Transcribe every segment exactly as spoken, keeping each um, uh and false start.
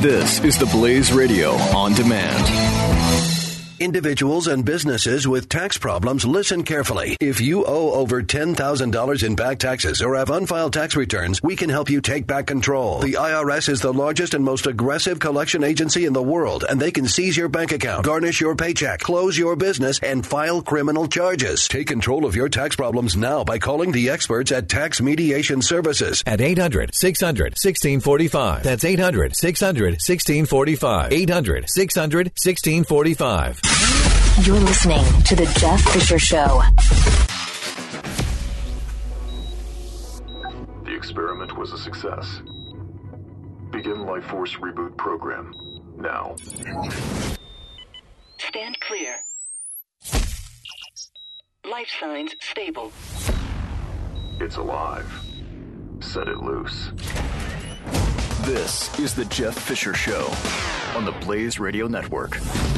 This is the Blaze Radio on demand. Individuals and businesses with tax problems, listen carefully. If you owe over ten thousand dollars in back taxes or have unfiled tax returns, we can help you take back control. The I R S is the largest and most aggressive collection agency in the world, and they can seize your bank account, garnish your paycheck, close your business, and file criminal charges. Take control of your tax problems now by calling the experts at Tax Mediation Services at eight hundred, six hundred, one six four five. That's eight hundred, six hundred, one six four five. eight hundred, six hundred, one six four five. You're listening to The Jeff Fisher Show. The experiment was a success. Begin Life Force Reboot Program now. Stand clear. Life signs stable. It's alive. Set it loose. This is The Jeff Fisher Show on the Blaze Radio Network.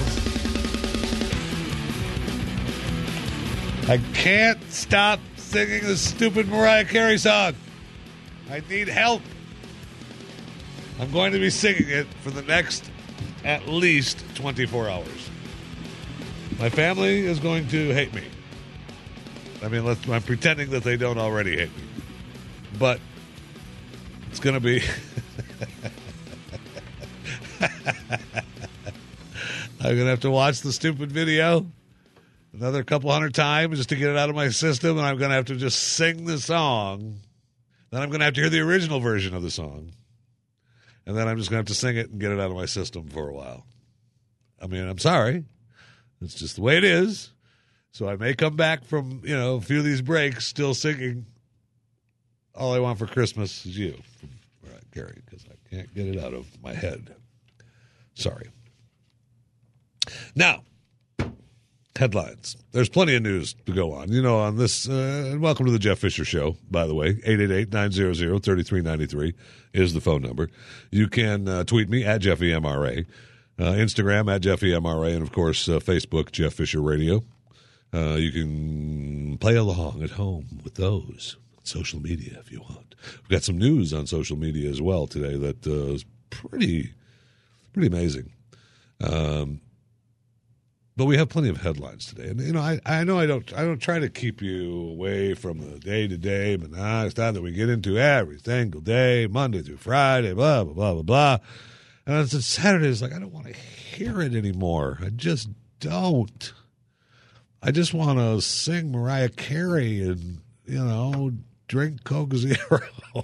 I can't stop singing the stupid Mariah Carey song. I need help. I'm going to be singing it for the next at least twenty-four hours. My family is going to hate me. I mean, let's, I'm pretending that they don't already hate me. But it's going to be... I'm going to have to watch the stupid video another couple hundred times just to get it out of my system, and I'm going to have to just sing the song. Then I'm going to have to hear the original version of the song. And then I'm just going to have to sing it and get it out of my system for a while. I mean, I'm sorry. It's just the way it is. So I may come back from, you know, a few of these breaks still singing All I Want for Christmas Is You from Mariah Carey, because I can't get it out of my head. Sorry. Now, headlines. There's plenty of news to go on. You know, on this, uh, and welcome to the Jeff Fisher Show, by the way. eight eight eight, nine hundred, three three nine three is the phone number. You can uh, tweet me at Jeffy M R A, uh, Instagram at Jeffy M R A, and, of course, uh, Facebook, Jeff Fisher Radio. Uh, you can play along at home with those. Social media, if you want. We've got some news on social media as well today that uh, is pretty, pretty amazing. Um But we have plenty of headlines today, and you know, I, I know I don't I don't try to keep you away from the day to day, but nah, it's time that we get into every single day, Monday through Friday, blah blah blah blah blah. And it's Saturday. It's like I don't want to hear it anymore. I just don't. I just want to sing Mariah Carey and you know drink Coke Zero.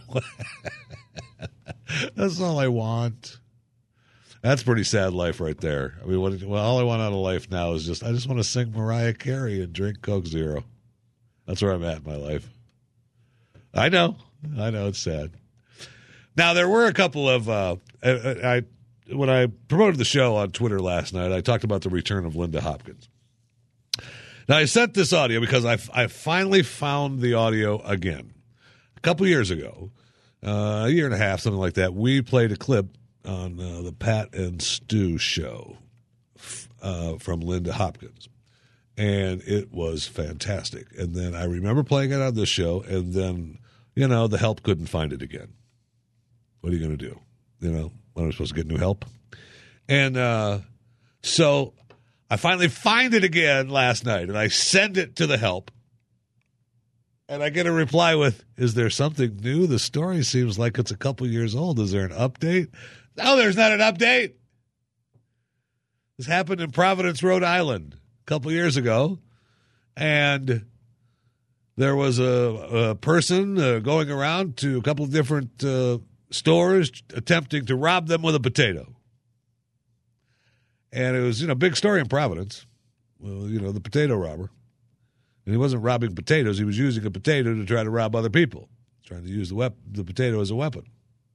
That's all I want. That's a pretty sad life right there. I mean, what, well, all I want out of life now is just, I just want to sing Mariah Carey and drink Coke Zero. That's where I'm at in my life. I know. I know. It's sad. Now, there were a couple of, uh, I, I when I promoted the show on Twitter last night, I talked about the return of Linda Hopkins. Now, I sent this audio because I, I finally found the audio again. A couple years ago, uh, a year and a half, something like that, we played a clip on uh, the Pat and Stu show uh, from Linda Hopkins. And it was fantastic. And then I remember playing it on this show, and then, you know, the help couldn't find it again. What are you going to do? You know, when am I supposed to get new help? And uh, so I finally find it again last night, and I send it to the help. And I get a reply with, is there something new? The story seems like it's a couple years old. Is there an update? No, there's not an update. This happened in Providence, Rhode Island a couple years ago. And there was a, a person uh, going around to a couple of different uh, stores attempting to rob them with a potato. And it was, you know, a big story in Providence. Well, you know, the potato robber. And he wasn't robbing potatoes. He was using a potato to try to rob other people, trying to use the wep- the potato as a weapon.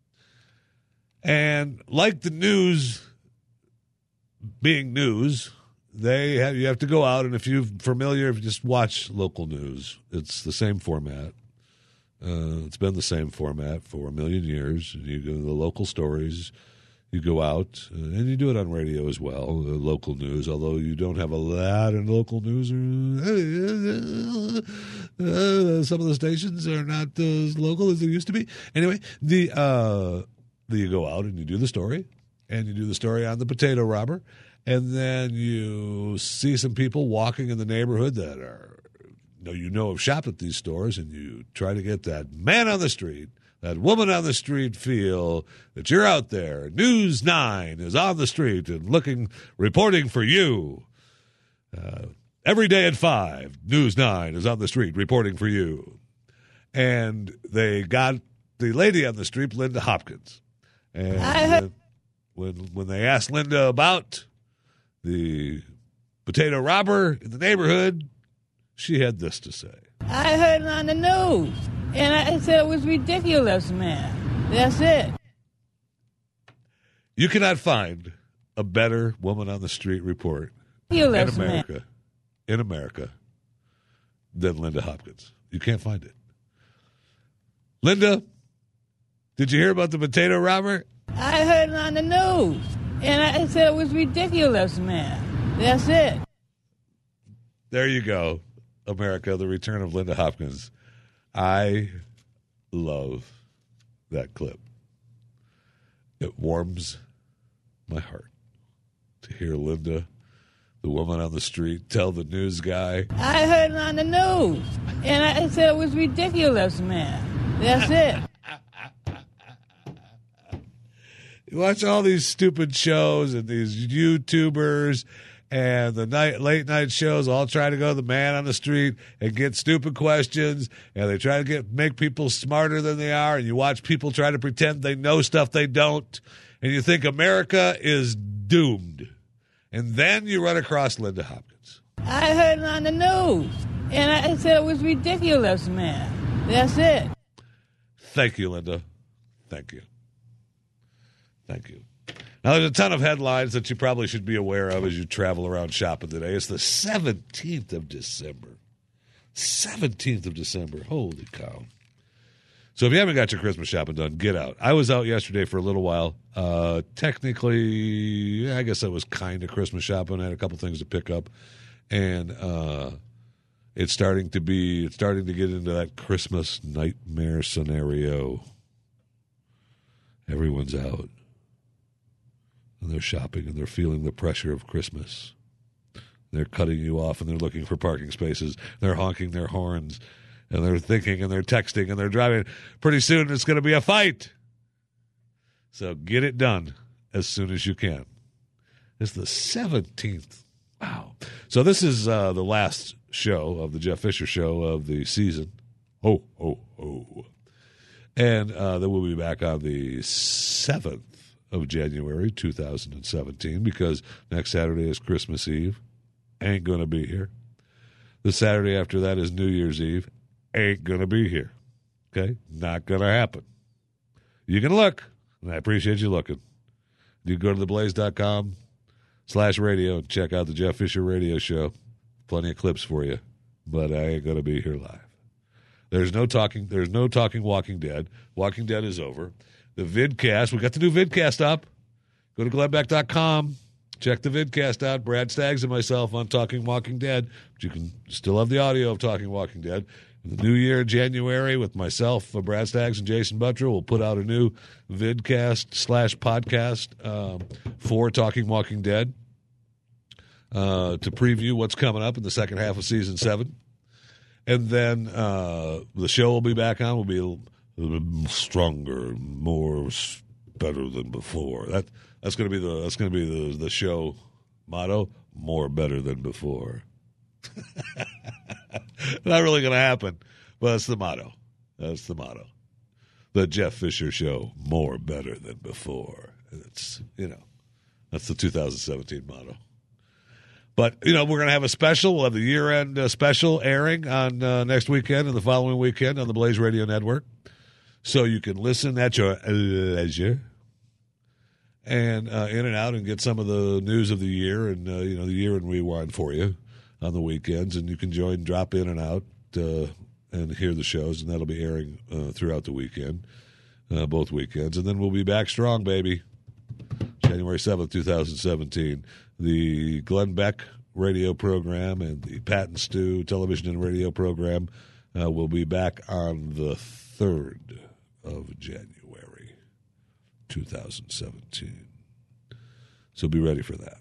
And like the news being news, they have, you have to go out, and if you're familiar, if you just watch local news, it's the same format. Uh, it's been the same format for a million years. You go to the local stories. You go out, uh, and you do it on radio as well, uh, local news, although you don't have a lot in local news. Or, uh, some of the stations are not as local as they used to be. Anyway, the uh, you go out and you do the story, and you do the story on the potato robber, and then you see some people walking in the neighborhood that are, you know, you know have shopped at these stores, and you try to get that man on the street, that woman on the street feel that you're out there. News nine is on the street and looking, reporting for you. Uh, every day at five, News nine is on the street reporting for you. And they got the lady on the street, Linda Hopkins. And uh, when when they asked Linda about the potato robber in the neighborhood, she had this to say. I heard it on the news, and I said it was ridiculous, man. That's it. You cannot find a better woman on the street report Ridiculous, in America, man. in America than Linda Hopkins. You can't find it. Linda, did you hear about the potato robber? I heard it on the news, and I said it was ridiculous, man. That's it. There you go, America, the return of Linda Hopkins. I love that clip. It warms my heart to hear Linda, the woman on the street, tell the news guy. I heard it on the news, and I said it was ridiculous, man. That's it. You watch all these stupid shows and these YouTubers and the night late night shows all try to go to the man on the street and get stupid questions, and they try to get make people smarter than they are, and you watch people try to pretend they know stuff they don't, and you think America is doomed. And then you run across Linda Hopkins. I heard it on the news, and I said it was ridiculous, man. That's it. Thank you, Linda. Thank you. Thank you. Now, there's a ton of headlines that you probably should be aware of as you travel around shopping today. It's the seventeenth of December. seventeenth of December. Holy cow. So if you haven't got your Christmas shopping done, get out. I was out yesterday for a little while. Uh, technically, I guess I was kind of Christmas shopping. I had a couple things to pick up. And uh, it's starting to be, it's starting to get into that Christmas nightmare scenario. Everyone's out. And they're shopping and they're feeling the pressure of Christmas. They're cutting you off and they're looking for parking spaces. They're honking their horns and they're thinking and they're texting and they're driving. Pretty soon it's going to be a fight. So get it done as soon as you can. It's the seventeenth. Wow. So this is uh, the last show of the Jeff Fisher Show of the season. Oh, oh, oh. And uh, then we'll be back on the seventh of January, two thousand seventeen, because next Saturday is Christmas Eve. Ain't going to be here. The Saturday after that is New Year's Eve. Ain't going to be here. Okay? Not going to happen. You can look, and I appreciate you looking. You can go to theblaze.com slash radio and check out the Jeff Fisher Radio Show. Plenty of clips for you, but I ain't going to be here live. There's no talking. There's no talking Walking Dead. Walking Dead is over. The vidcast, we got the new vidcast up. Go to glenn beck dot com. Check the vidcast out. Brad Staggs and myself on Talking Walking Dead. But you can still have the audio of Talking Walking Dead. In the new year, January, with myself, uh, Brad Staggs, and Jason Buttrell, we'll put out a new vidcast slash podcast um, for Talking Walking Dead uh, to preview what's coming up in the second half of season seven. And then uh, the show will be back on. We'll be stronger, more, better than before. That that's going to be the that's going to be the the show motto: more, better than before. Not really going to happen, but that's the motto. That's the motto. The Jeff Fisher Show: more, better than before. It's you know that's the two thousand seventeen motto. But, you know, we're going to have a special. We'll have the year-end uh, special airing on uh, next weekend and the following weekend on the Blaze Radio Network. So you can listen at your leisure and uh, in and out and get some of the news of the year and, uh, you know, the year in rewind for you on the weekends. And you can join, drop in and out uh, and hear the shows. And that'll be airing uh, throughout the weekend, uh, both weekends. And then we'll be back strong, baby. January seventh, twenty seventeen. The Glenn Beck radio program and the Pat and Stu television and radio program uh, will be back on the third of January, two thousand seventeen. So be ready for that.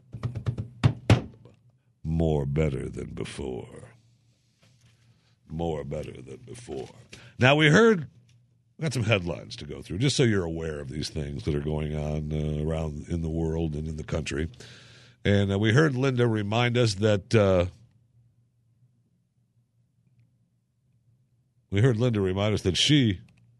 More better than before. More better than before. Now, we heard, we got some headlines to go through, just so you're aware of these things that are going on uh, around in the world and in the country. And uh, we heard Linda remind us that, uh, we heard Linda remind us that she,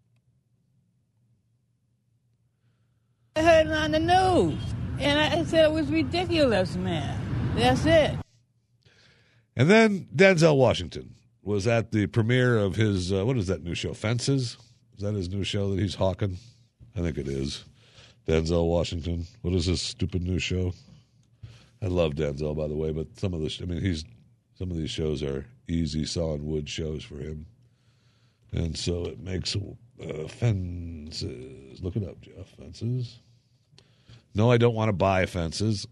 I heard it on the news, and I said it was ridiculous, man. That's it. And then Denzel Washington was at the premiere of his, uh, what is that new show, Fences? Is that his new show that he's hawking? I think it is. Denzel Washington. What is this stupid new show? I love Denzel, by the way, but some of the, I mean, he's, some of these shows are easy sawing wood shows for him. And so it makes uh, Fences. Look it up, Jeff. Fences. No, I don't want to buy Fences.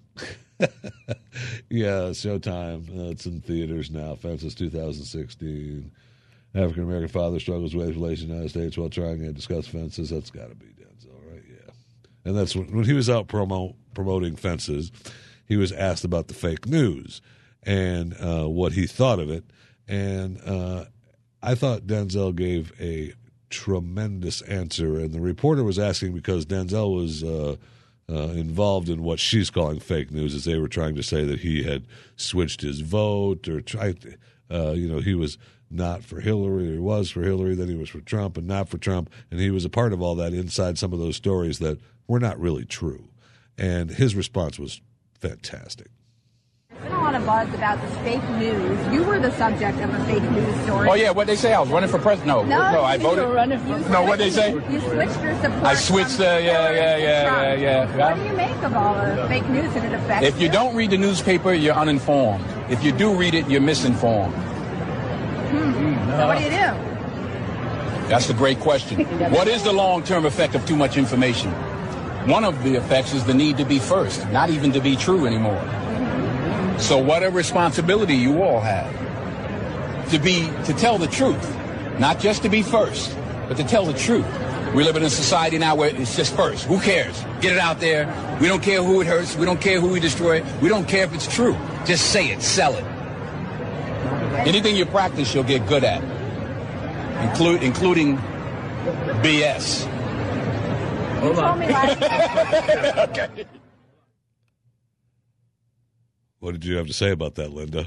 Yeah, Showtime. Uh, it's in theaters now. Fences twenty sixteen. African American father struggles with relations in the United States while trying to discuss Fences. That's got to be Denzel, right? Yeah. And that's when, when he was out promo, promoting Fences, he was asked about the fake news and uh, what he thought of it. And uh, I thought Denzel gave a tremendous answer. And the reporter was asking because Denzel was uh, uh, involved in what she's calling fake news, as they were trying to say that he had switched his vote or tried to, uh, you know, he was not for Hillary, or was for Hillary, then he was for Trump and not for Trump. And he was a part of all that inside some of those stories that were not really true. And his response was fantastic. There's been a lot of buzz about this fake news. You were the subject of a fake news story. Oh, yeah, what'd they say? I was running for president? No, no, no I you voted. were running for no, what'd they say? You switched your support. I switched, uh, yeah, yeah, yeah, yeah, yeah. What do you make of all the fake news that it affects If you don't read the newspaper, you're uninformed. If you do read it, you're misinformed. Hmm. So what do you do? That's a great question. What is the long-term effect of too much information? One of the effects is the need to be first, not even to be true anymore. So what a responsibility you all have to be, to tell the truth, not just to be first, but to tell the truth. We live in a society now where it's just first. Who cares? Get it out there. We don't care who it hurts. We don't care who we destroy. We don't care if it's true. Just say it, sell it. Anything you practice, you'll get good at, include, including B S. You told me last night. Okay. What did you have to say about that, Linda?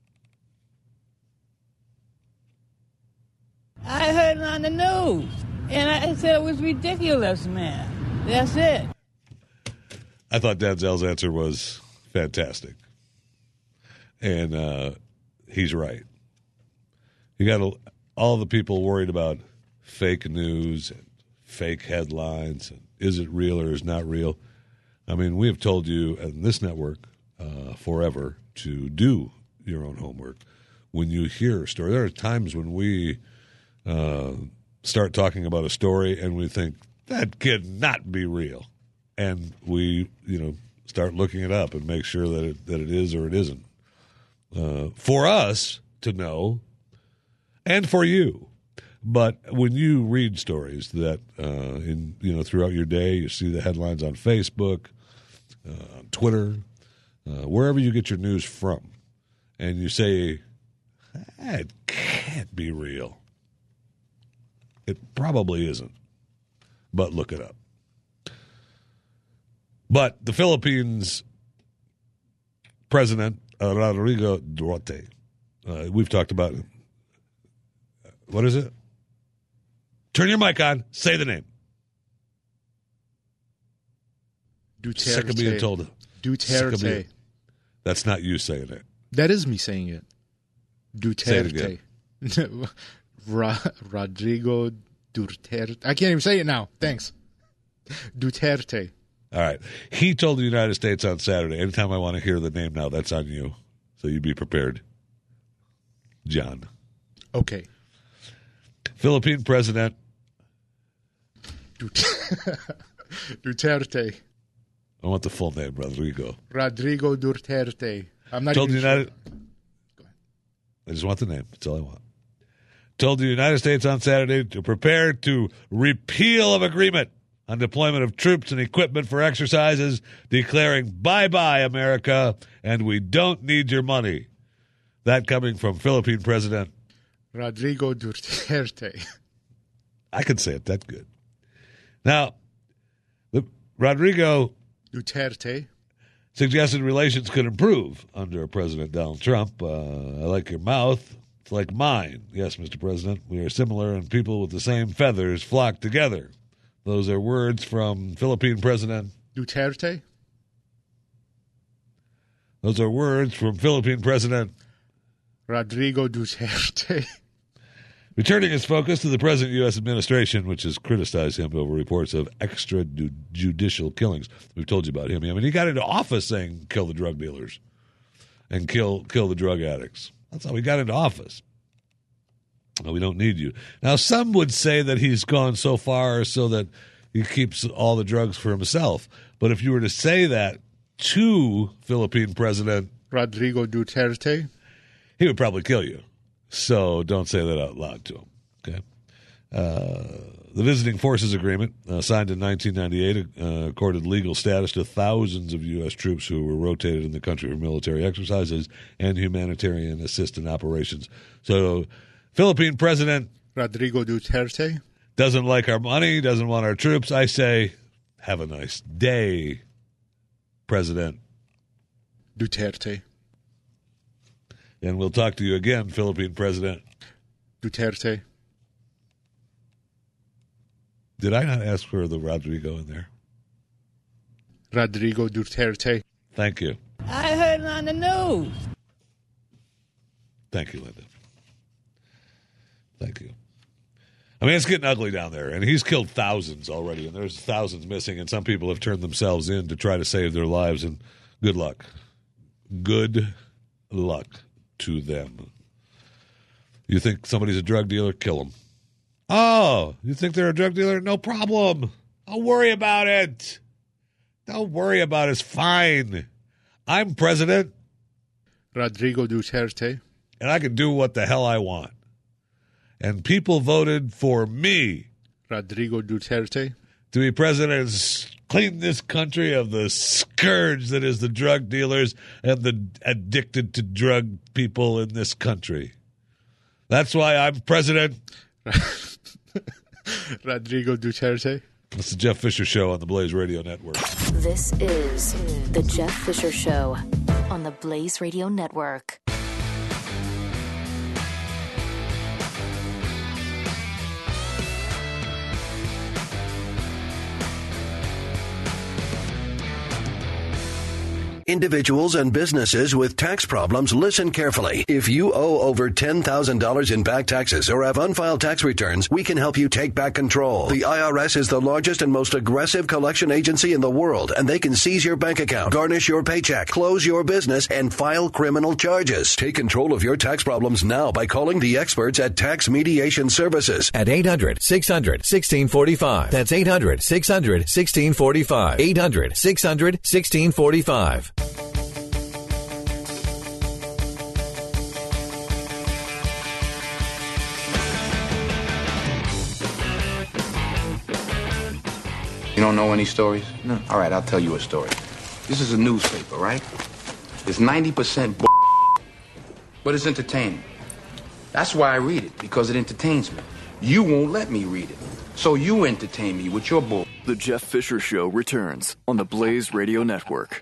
I heard it on the news, and I said it was ridiculous, man. That's it. I thought Denzel's answer was fantastic. And uh, he's right. You got a, all the people worried about fake news and fake headlines and is it real or is not real. I mean, we have told you in this network uh, forever to do your own homework. When you hear a story, there are times when we uh, start talking about a story and we think, that could not be real. And we, you know, start looking it up and make sure that it, that it is or it isn't. Uh, for us to know and for you. But when you read stories that, uh, in you know, throughout your day, you see the headlines on Facebook, uh, on Twitter, uh, wherever you get your news from, and you say, that can't be real. It probably isn't. But look it up. But the Philippines President uh, Rodrigo Duterte, uh, we've talked about him. What is it? Turn your mic on. Say the name. Duterte. Sick of being told. Duterte. Being, that's not you saying it. That is me saying it. Duterte. Say it again. Ra- Rodrigo Duterte. I can't even say it now. Thanks. Duterte. All right. He told the United States on Saturday, anytime I want to hear the name now, that's on you. So you be prepared. John. Okay. Philippine President Duterte. I want the full name, Rodrigo. Rodrigo Duterte. I'm not told even the United. Sure. Go ahead. I just want the name. That's all I want. Told the United States on Saturday to prepare to repeal of agreement on deployment of troops and equipment for exercises, declaring bye-bye, America, and we don't need your money. That coming from Philippine President Rodrigo Duterte. I can say it that good. Now, the, Rodrigo Duterte suggested relations could improve under President Donald Trump. Uh, I like your mouth. It's like mine. Yes, Mister President, we are similar, and people with the same feathers flock together. Those are words from Philippine President Duterte. Those are words from Philippine President Rodrigo Duterte. Returning his focus to the present U S administration, which has criticized him over reports of extrajudicial killings. We've told you about him. I mean, he got into office saying kill the drug dealers and kill kill the drug addicts. That's how he got into office. No, we don't need you. Now, some would say that he's gone so far so that he keeps all the drugs for himself. But if you were to say that to Philippine President Rodrigo Duterte, he would probably kill you. So don't say that out loud to him. Okay. Uh, the Visiting Forces Agreement, uh, signed in nineteen ninety-eight, uh, accorded legal status to thousands of U S troops who were rotated in the country for military exercises and humanitarian assistance operations. So, Philippine President Rodrigo Duterte doesn't like our money, doesn't want our troops. I say, have a nice day, President Duterte. And we'll talk to you again, Philippine President Duterte. Did I not ask for the Rodrigo in there? Rodrigo Duterte. Thank you. I heard it on the news. Thank you, Linda. Thank you. I mean, it's getting ugly down there, and he's killed thousands already, and there's thousands missing, and some people have turned themselves in to try to save their lives, and good luck. Good luck to them. You think somebody's a drug dealer? Kill them. Oh, you think they're a drug dealer? No problem. Don't worry about it. Don't worry about it. It's fine. I'm president. Rodrigo Duterte. And I can do what the hell I want. And people voted for me, Rodrigo Duterte, to be president and clean this country of the scourge that is the drug dealers and the addicted to drug people in this country. That's why I'm president. Rodrigo Duterte. It's the Jeff Fisher Show on the Blaze Radio Network. This is the Jeff Fisher Show on the Blaze Radio Network. Individuals and businesses with tax problems, listen carefully. If you owe over ten thousand dollars in back taxes or have unfiled tax returns, we can help you take back control. The I R S is the largest and most aggressive collection agency in the world, and they can seize your bank account, garnish your paycheck, close your business, and file criminal charges. Take control of your tax problems now by calling the experts at Tax Mediation Services. At eight hundred, six hundred, sixteen forty-five. That's eight hundred, six hundred, sixteen forty-five. eight hundred, six hundred, sixteen forty-five. You don't know any stories? No. All right, I'll tell you a story. This is a newspaper, right? It's ninety percent bull, but it's entertaining. That's why I read it, because it entertains me. You won't let me read it, so you entertain me with your bull. The Jeff Fisher Show returns on the Blaze Radio Network.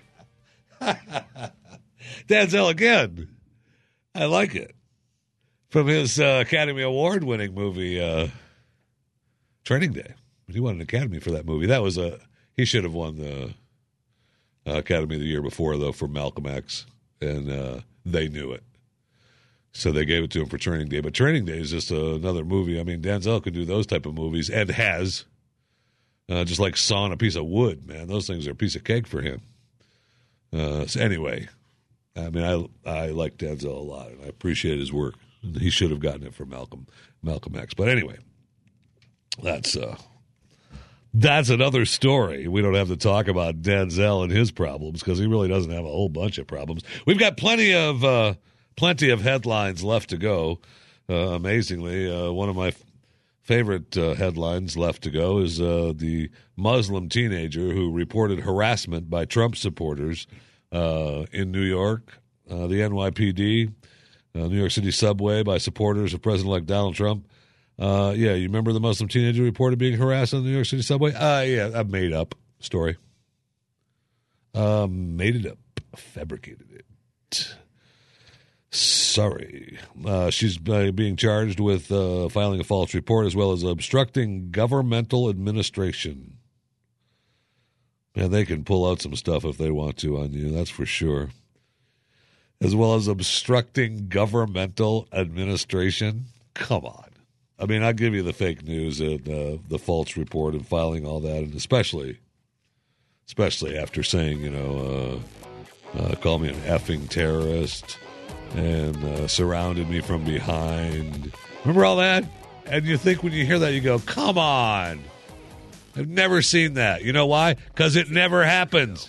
Denzel again. I like it. From his uh, Academy Award-winning movie, uh, Training Day. He won an Academy for that movie. That was a he should have won the uh, Academy the year before, though, for Malcolm X, and uh, they knew it, so they gave it to him for Training Day. But Training Day is just uh, another movie. I mean, Denzel could do those type of movies, and has uh, just like sawing a piece of wood. Man, those things are a piece of cake for him. Uh, so anyway, I mean, I I like Denzel a lot, and I appreciate his work. He should have gotten it for Malcolm Malcolm X. But anyway, that's. Uh, That's another story. We don't have to talk about Denzel and his problems because he really doesn't have a whole bunch of problems. We've got plenty of uh, plenty of headlines left to go. Uh, amazingly, uh, one of my f- favorite uh, headlines left to go is uh, the Muslim teenager who reported harassment by Trump supporters uh, in New York. Uh, the N Y P D, uh, New York City subway by supporters of President-elect Donald Trump. Uh, yeah, you remember the Muslim teenager reported being harassed on the New York City subway? Uh, yeah, I made up story. Uh, made it up, fabricated it. Sorry. Uh, she's uh, being charged with uh, filing a false report as well as obstructing governmental administration. Man, they can pull out some stuff if they want to on you, that's for sure. As well as obstructing governmental administration. Come on. I mean, I'll give you the fake news and uh, the false report and filing all that, and especially, especially after saying, you know, uh, uh, call me an effing terrorist and uh, surrounded me from behind. Remember all that? And you think when you hear that, you go, come on. I've never seen that. You know why? Because it never happens.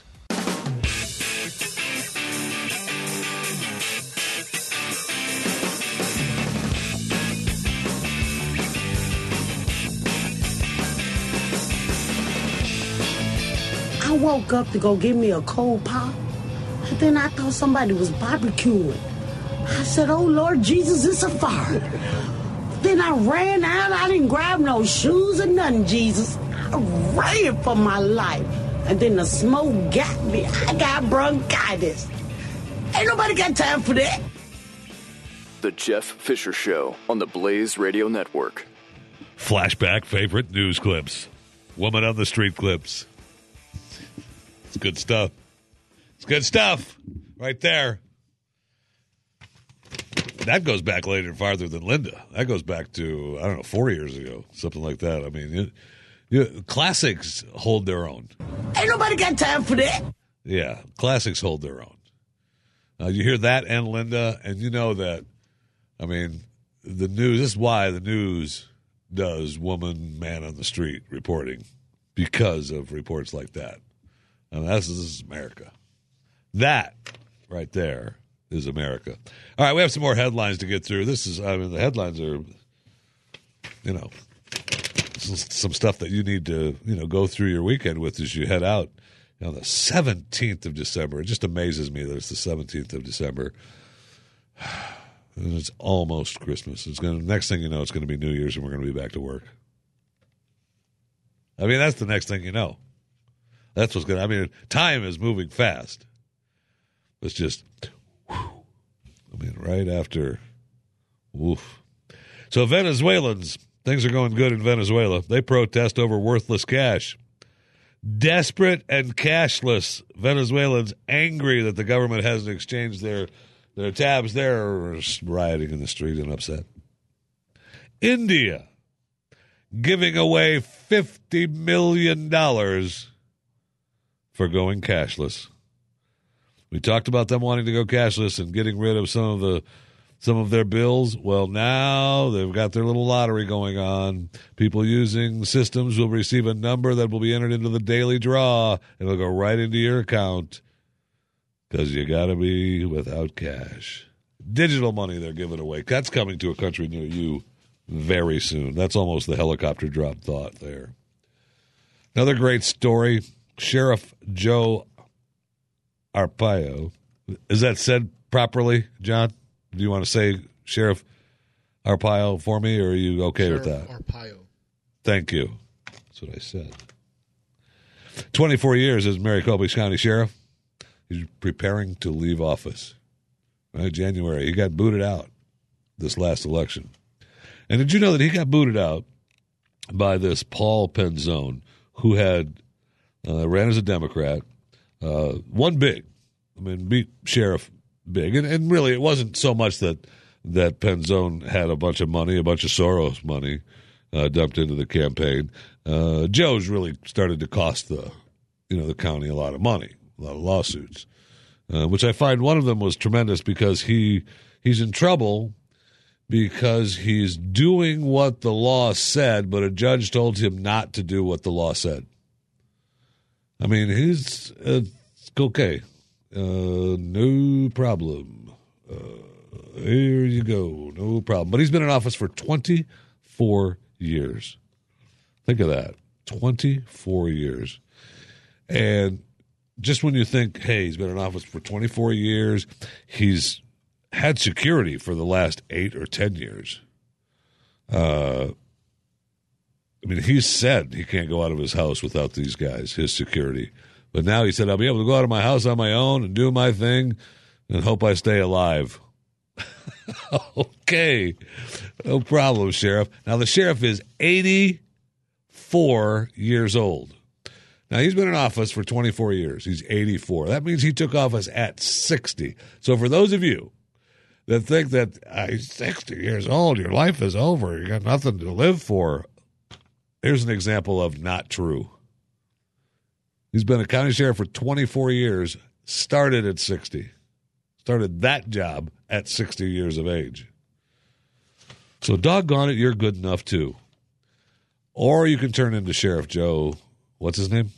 I woke up to go get me a cold pop, and then I thought somebody was barbecuing. I said, oh, Lord Jesus, it's a fire. Then I ran out. I didn't grab no shoes or nothing, Jesus. I ran for my life. And then the smoke got me. I got bronchitis. Ain't nobody got time for that. The Jeff Fisher Show on the Blaze Radio Network. Flashback favorite news clips. Woman on the street clips. It's good stuff. It's good stuff right there. That goes back later, farther than Linda. That goes back to, I don't know, four years ago, something like that. I mean, it, it, classics hold their own. Ain't nobody got time for that. Yeah, classics hold their own. Uh, you hear that and Linda, and you know that, I mean, the news, this is why the news does woman, man on the street reporting, because of reports like that. And that's, this is America. That right there is America. All right, we have some more headlines to get through. This is, I mean, the headlines are, you know, some stuff that you need to, you know, go through your weekend with as you head out. You know, the seventeenth of December. It just amazes me that it's the seventeenth of December. And it's almost Christmas. It's going to, next thing you know, it's going to be New Year's and we're going to be back to work. I mean, that's the next thing you know. That's what's going to, I mean, time is moving fast. It's just, whew, I mean, right after, woof. So Venezuelans, things are going good in Venezuela. They protest over worthless cash. Desperate and cashless Venezuelans angry that the government hasn't exchanged their, their tabs. They're rioting in the street and upset. India giving away fifty million dollars for going cashless. We talked about them wanting to go cashless and getting rid of some of the some of their bills. Well, now they've got their little lottery going on. People using systems will receive a number that will be entered into the daily draw, and it'll go right into your account because you got to be without cash. Digital money they're giving away. That's coming to a country near you very soon. That's almost the helicopter drop thought there. Another great story. Sheriff Joe Arpaio. Is that said properly, John? Do you want to say Sheriff Arpaio for me, or are you okay Sheriff with that? Arpaio. Thank you. That's what I said. twenty-four years as Maricopa County Sheriff. He's preparing to leave office. Right, January. He got booted out this last election. And did you know that he got booted out by this Paul Penzone, who had uh, ran as a Democrat, uh, won big. I mean, beat Sheriff big. And, and really, it wasn't so much that that Penzone had a bunch of money, a bunch of Soros money uh, dumped into the campaign. Uh, Joe's really started to cost the, you know, the county a lot of money, a lot of lawsuits, uh, which I find one of them was tremendous because he he's in trouble because he's doing what the law said, but a judge told him not to do what the law said. I mean, he's uh, okay. Uh, no problem. Uh, here you go. No problem. But he's been in office for twenty-four years. Think of that. twenty-four years. And just when you think, hey, he's been in office for twenty-four years, he's had security for the last eight or ten years. Uh, I mean, he's said he can't go out of his house without these guys, his security. But now he said, I'll be able to go out of my house on my own and do my thing and hope I stay alive. Okay. No problem, Sheriff. Now, the sheriff is eighty-four years old. Now, he's been in office for twenty-four years. He's eighty-four. That means he took office at sixty. So for those of you that think that uh, he's sixty years old, your life is over, you got nothing to live for, here's an example of not true. He's been a county sheriff for twenty-four years, started at sixty. Started that job at sixty years of age. So doggone it, you're good enough too. Or you can turn into Sheriff Joe, what's his name?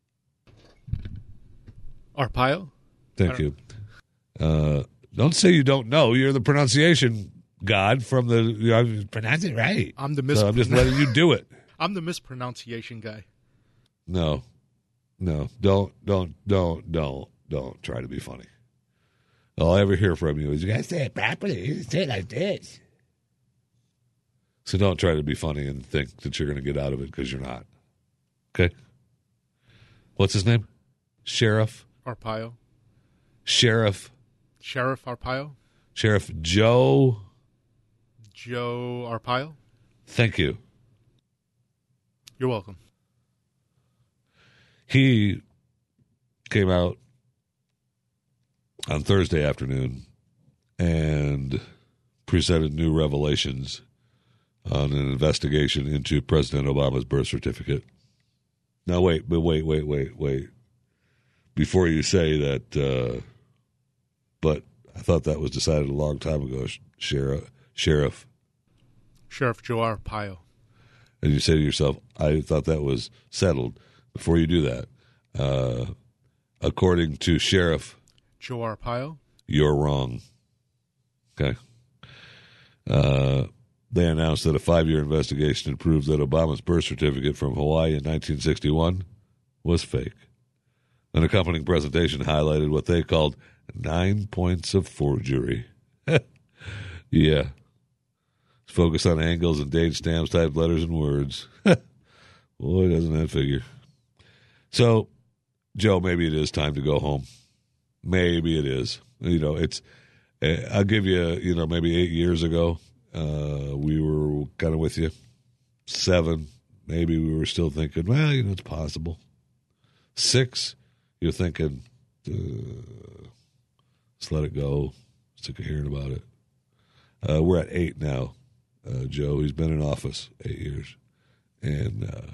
Arpaio? Thank you. Uh, don't say you don't know. You're the pronunciation god from the, you know, pronounce it right. I'm the mis- so I'm just letting you do it. I'm the mispronunciation guy. No. No. Don't, don't, don't, don't, don't try to be funny. All I ever hear from you is, you got to say it properly. You say it like this. So don't try to be funny and think that you're going to get out of it, because you're not. Okay? What's his name? Sheriff? Arpaio. Sheriff? Sheriff Arpaio. Sheriff Joe? Joe Arpaio. Thank you. You're welcome. He came out on Thursday afternoon and presented new revelations on an investigation into President Obama's birth certificate. Now, wait, but wait, wait, wait, wait. Before you say that, uh, but I thought that was decided a long time ago, Sheriff. Sheriff. Sheriff Joe Arpaio. And you say to yourself, I thought that was settled. Before you do that, uh, according to Sheriff Joe Arpaio, you're wrong. Okay. Uh, they announced that a five-year investigation had proved that Obama's birth certificate from Hawaii in nineteen sixty-one was fake. An accompanying presentation highlighted what they called nine points of forgery. Yeah. Focus on angles and date stamps, typed letters and words. Boy, doesn't that figure. So, Joe, maybe it is time to go home. Maybe it is. You know, it's, I'll give you, you know, maybe eight years ago, uh, we were kind of with you. Seven, maybe we were still thinking, well, you know, it's possible. Six, you're thinking, uh, let's let it go. Sick of hearing about it. Uh, we're at eight now, uh, Joe. He's been in office eight years. And uh,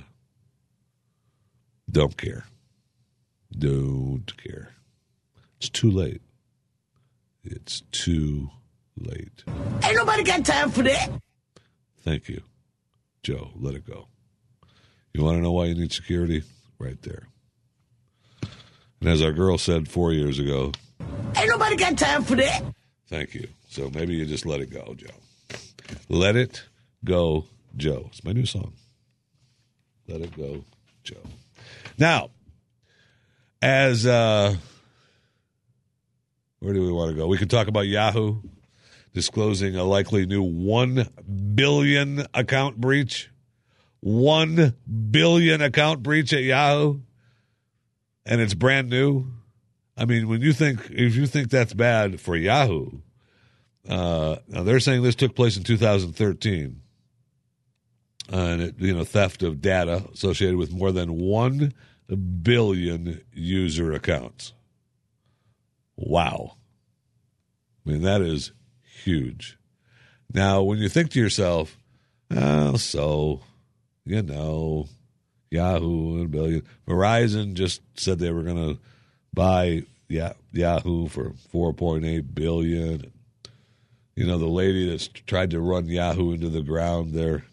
don't care. Don't care. It's too late. It's too late. Ain't nobody got time for that. Thank you, Joe. Let it go. You want to know why you need security? Right there. And as our girl said four years ago, ain't nobody got time for that. Thank you. So maybe you just let it go, Joe. Let it go, Joe. It's my new song. Let it go, Joe. Now, as uh, where do we want to go? We can talk about Yahoo disclosing a likely new one billion account breach. one billion account breach at Yahoo. And it's brand new. I mean, when you think, if you think that's bad for Yahoo, uh, now they're saying this took place in two thousand thirteen. Uh, and it, you know, theft of data associated with more than one billion user accounts. Wow. I mean, that is huge. Now, when you think to yourself, oh, so, you know, Yahoo and a billion. Verizon just said they were going to buy yeah, Yahoo for four point eight billion dollars. You know, the lady that's tried to run Yahoo into the ground there,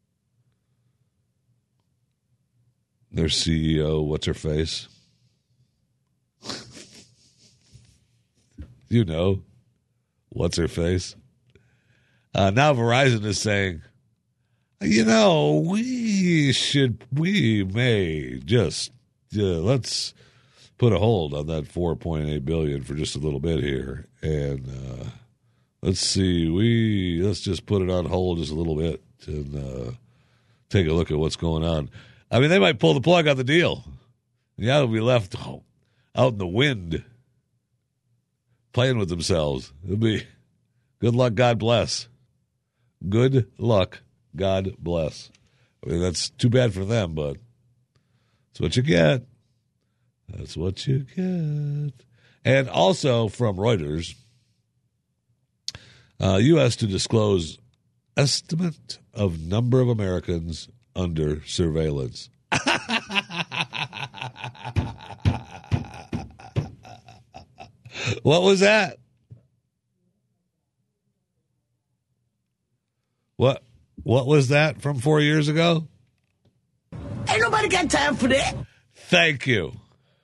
their C E O, what's her face? You know, what's her face? Uh, now Verizon is saying, You know, we should, we may just, uh, let's put a hold on that four point eight billion dollars for just a little bit here. And uh, let's see, we, let's just put it on hold just a little bit and uh, take a look at what's going on. I mean, they might pull the plug on the deal. Yeah, they'll be left out in the wind playing with themselves. It'll be good luck, God bless. Good luck. God bless. I mean, that's too bad for them, but that's what you get. That's what you get. And also from Reuters, uh, U S to disclose estimate of number of Americans under surveillance. What was that? What? What was that from four years ago? Ain't nobody got time for that. Thank you.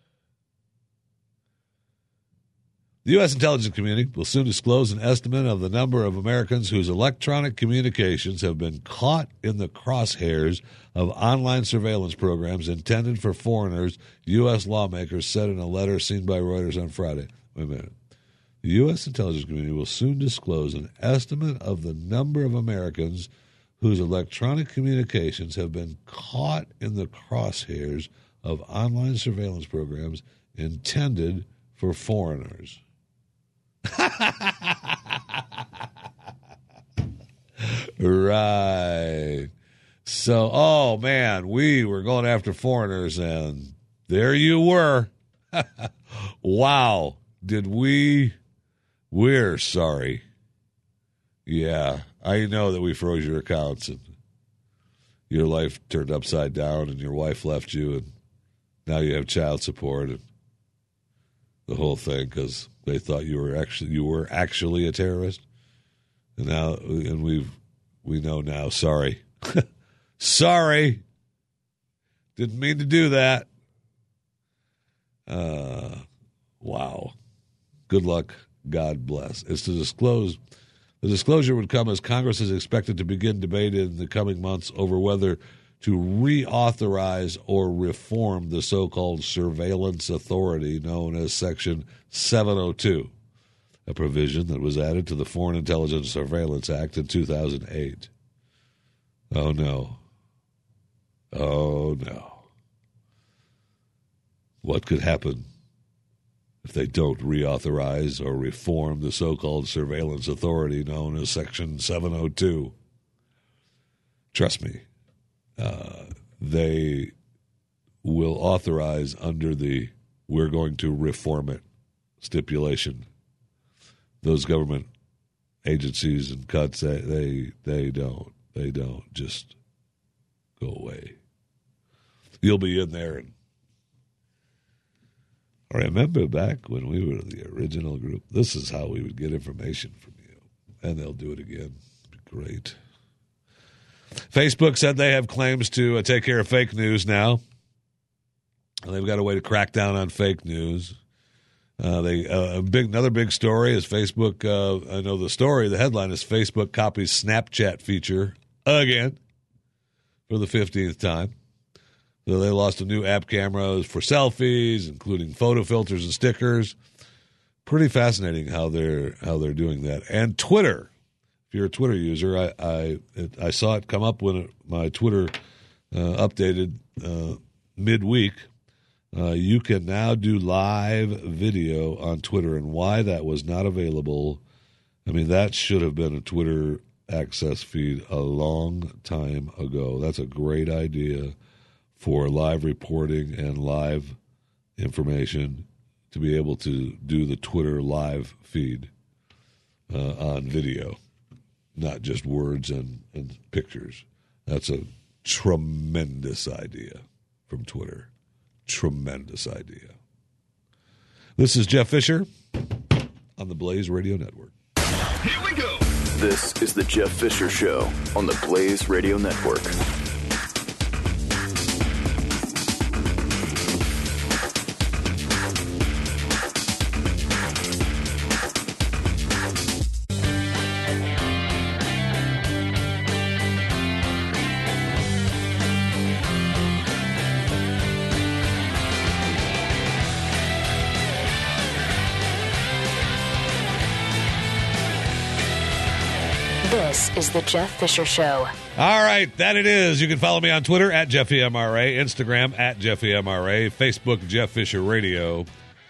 The U S intelligence community will soon disclose an estimate of the number of Americans whose electronic communications have been caught in the crosshairs of online surveillance programs intended for foreigners, U S lawmakers said in a letter seen by Reuters on Friday. Wait a minute. The U S intelligence community will soon disclose an estimate of the number of Americans whose electronic communications have been caught in the crosshairs of online surveillance programs intended for foreigners. Right. So, oh, man, we were going after foreigners, and there you were. Wow. Did we? We're sorry. Yeah, I know that we froze your accounts and your life turned upside down and your wife left you and now you have child support and the whole thing because they thought you were actually you were actually a terrorist. And now and we've we know now. Sorry, sorry, didn't mean to do that. Uh, wow. Good luck. God bless. It's to disclose. The disclosure would come as Congress is expected to begin debate in the coming months over whether to reauthorize or reform the so-called surveillance authority known as Section seven oh two, a provision that was added to the Foreign Intelligence Surveillance Act in two thousand eight. Oh, no. Oh, no. What could happen if they don't reauthorize or reform the so-called surveillance authority known as Section seven oh two? Trust me, uh, they will authorize under the "we're going to reform it" stipulation. Those government agencies and cuts, they they, they don't. They don't just go away. You'll be in there and I remember back when we were the original group, this is how we would get information from you. And they'll do it again. It'd be great. Facebook said they have claims to uh, take care of fake news now. And they've got a way to crack down on fake news. Uh, they uh, a big another big story is Facebook. Uh, I know the story. The headline is Facebook copies Snapchat feature again for the fifteenth time. So they lost a new app camera for selfies, including photo filters and stickers. Pretty fascinating how they're how they're doing that. And Twitter, if you're a Twitter user, I I, it, I saw it come up when it, my Twitter uh, updated uh, midweek. Uh, you can now do live video on Twitter, and why that was not available. I mean, that should have been a Twitter access feed a long time ago. That's a great idea for live reporting and live information to be able to do the Twitter live feed uh, on video, not just words and, and pictures. That's a tremendous idea from Twitter. Tremendous idea. This is Jeff Fisher on the Blaze Radio Network. Here we go. This is the Jeff Fisher Show on the Blaze Radio Network. This is the Jeff Fisher Show. All right, that it is. You can follow me on Twitter at JeffyMRA, Instagram at JeffyMRA, Facebook Jeff Fisher Radio.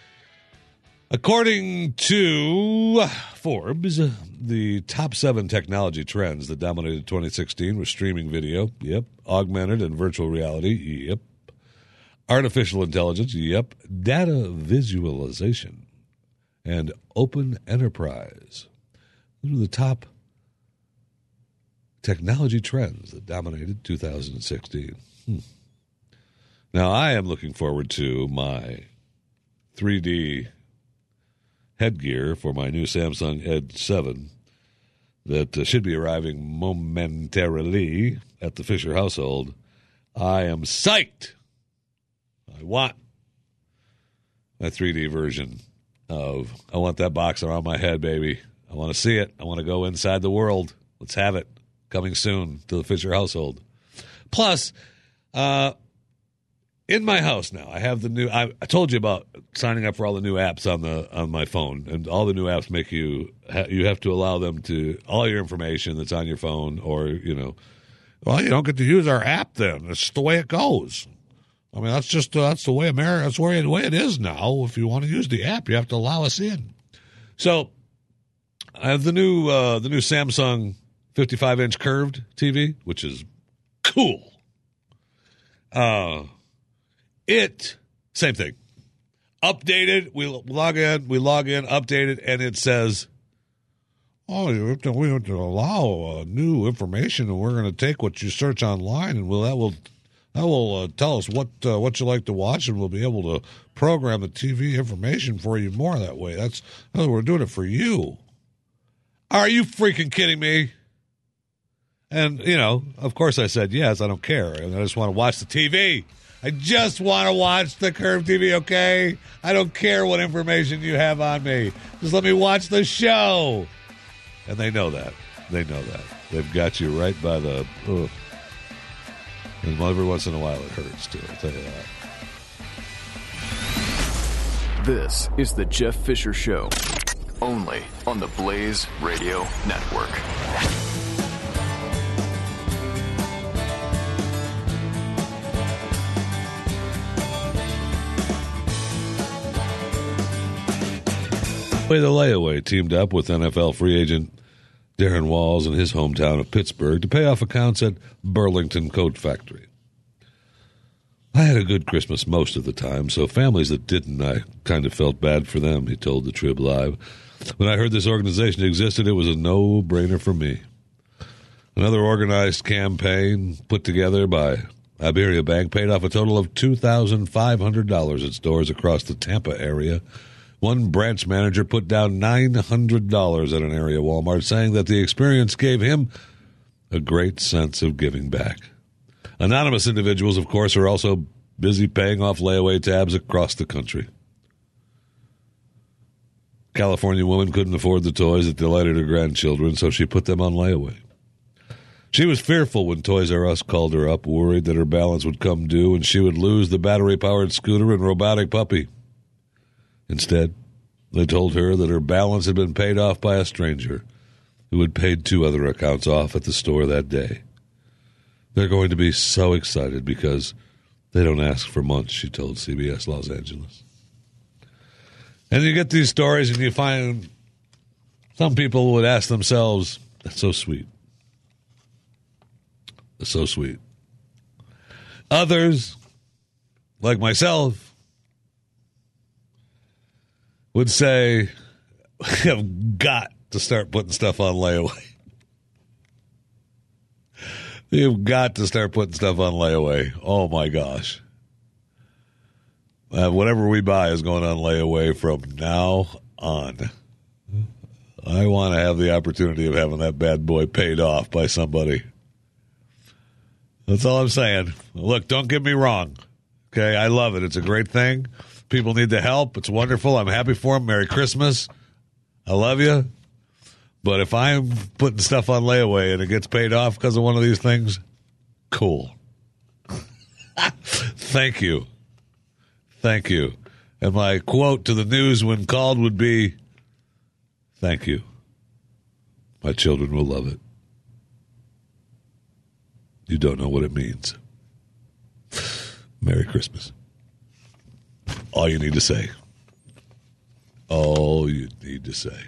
According to Forbes, the top seven technology trends that dominated twenty sixteen were streaming video, yep, augmented and virtual reality, yep, artificial intelligence, yep, data visualization, and open enterprise. Those are the top technology trends that dominated two thousand sixteen. Hmm. Now, I am looking forward to my three D headgear for my new Samsung Edge seven that uh, should be arriving momentarily at the Fisher household. I am psyched. I want my three D version of, I want that box around my head, baby. I want to see it. I want to go inside the world. Let's have it. Coming soon to the Fisher household. Plus, uh, in my house now, I have the new. I, I told you about signing up for all the new apps on the on my phone, and all the new apps make you ha, you have to allow them to all your information that's on your phone, or you know, well, you don't get to use our app. Then it's the way it goes. I mean, that's just uh, that's the way America. That's the way, the way it is now. If you want to use the app, you have to allow us in. So, I have the new uh, the new Samsung fifty-five inch curved T V, which is cool. Uh, it, same thing. Updated, we log in, we log in, updated, and it says, oh, you have to, we have to allow uh, new information, and we're going to take what you search online, and we'll, that will that will uh, tell us what uh, what you like to watch, and we'll be able to program the T V information for you more that way. That's, that's we're doing it for you. Are you freaking kidding me? And, you know, of course I said yes, I don't care. And I just want to watch the T V. I just want to watch the curved T V, okay? I don't care what information you have on me. Just let me watch the show. And they know that. They know that. They've got you right by the... Ugh. And every once in a while it hurts, too. I'll tell you that. This is the Jeff Fisher Show. Only on the Blaze Radio Network. The Layaway teamed up with N F L free agent Darren Walls in his hometown of Pittsburgh to pay off accounts at Burlington Coat Factory. I had a good Christmas most of the time, so families that didn't, I kind of felt bad for them, he told the Trib Live. When I heard this organization existed, it was a no-brainer for me. Another organized campaign put together by Iberia Bank paid off a total of two thousand five hundred dollars at stores across the Tampa area. One branch manager put down nine hundred dollars at an area Walmart, saying that the experience gave him a great sense of giving back. Anonymous individuals, of course, are also busy paying off layaway tabs across the country. California woman couldn't afford the toys that delighted her grandchildren, so she put them on layaway. She was fearful when Toys R Us called her up, worried that her balance would come due and she would lose the battery-powered scooter and robotic puppy. Instead, they told her that her balance had been paid off by a stranger who had paid two other accounts off at the store that day. They're going to be so excited because they don't ask for months, she told C B S Los Angeles. And you get these stories and you find some people would ask themselves, that's so sweet. That's so sweet. Others, like myself, would say, we have got to start putting stuff on layaway. You've got to start putting stuff on layaway. Oh, my gosh. Uh, whatever we buy is going on layaway from now on. I want to have the opportunity of having that bad boy paid off by somebody. That's all I'm saying. Look, don't get me wrong. Okay, I love it. It's a great thing. People need the help. It's wonderful. I'm happy for them. Merry Christmas. I love you. But if I'm putting stuff on layaway and it gets paid off because of one of these things, cool. Thank you. Thank you. And my quote to the news when called would be, thank you. My children will love it. you don't know what it means. Merry Christmas. All you need to say. All you need to say.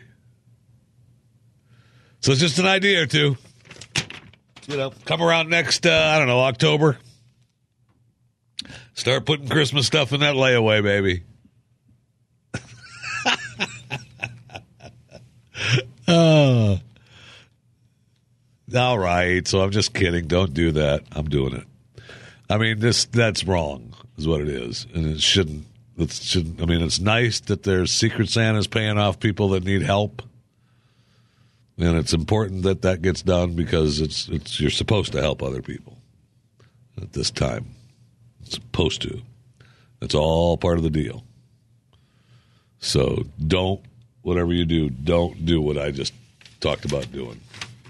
So it's just an idea or two. You know, come around next, uh, I don't know, October. Start putting Christmas stuff in that layaway, baby. uh, all right, so I'm just kidding. Don't do that. I'm doing it. I mean, this that's wrong, is what it is. And it shouldn't. It shouldn't. I mean, it's nice that there's Secret Santas paying off people that need help. And it's important that that gets done because it's it's you're supposed to help other people at this time. It's supposed to. It's all part of the deal. So don't, whatever you do, don't do what I just talked about doing.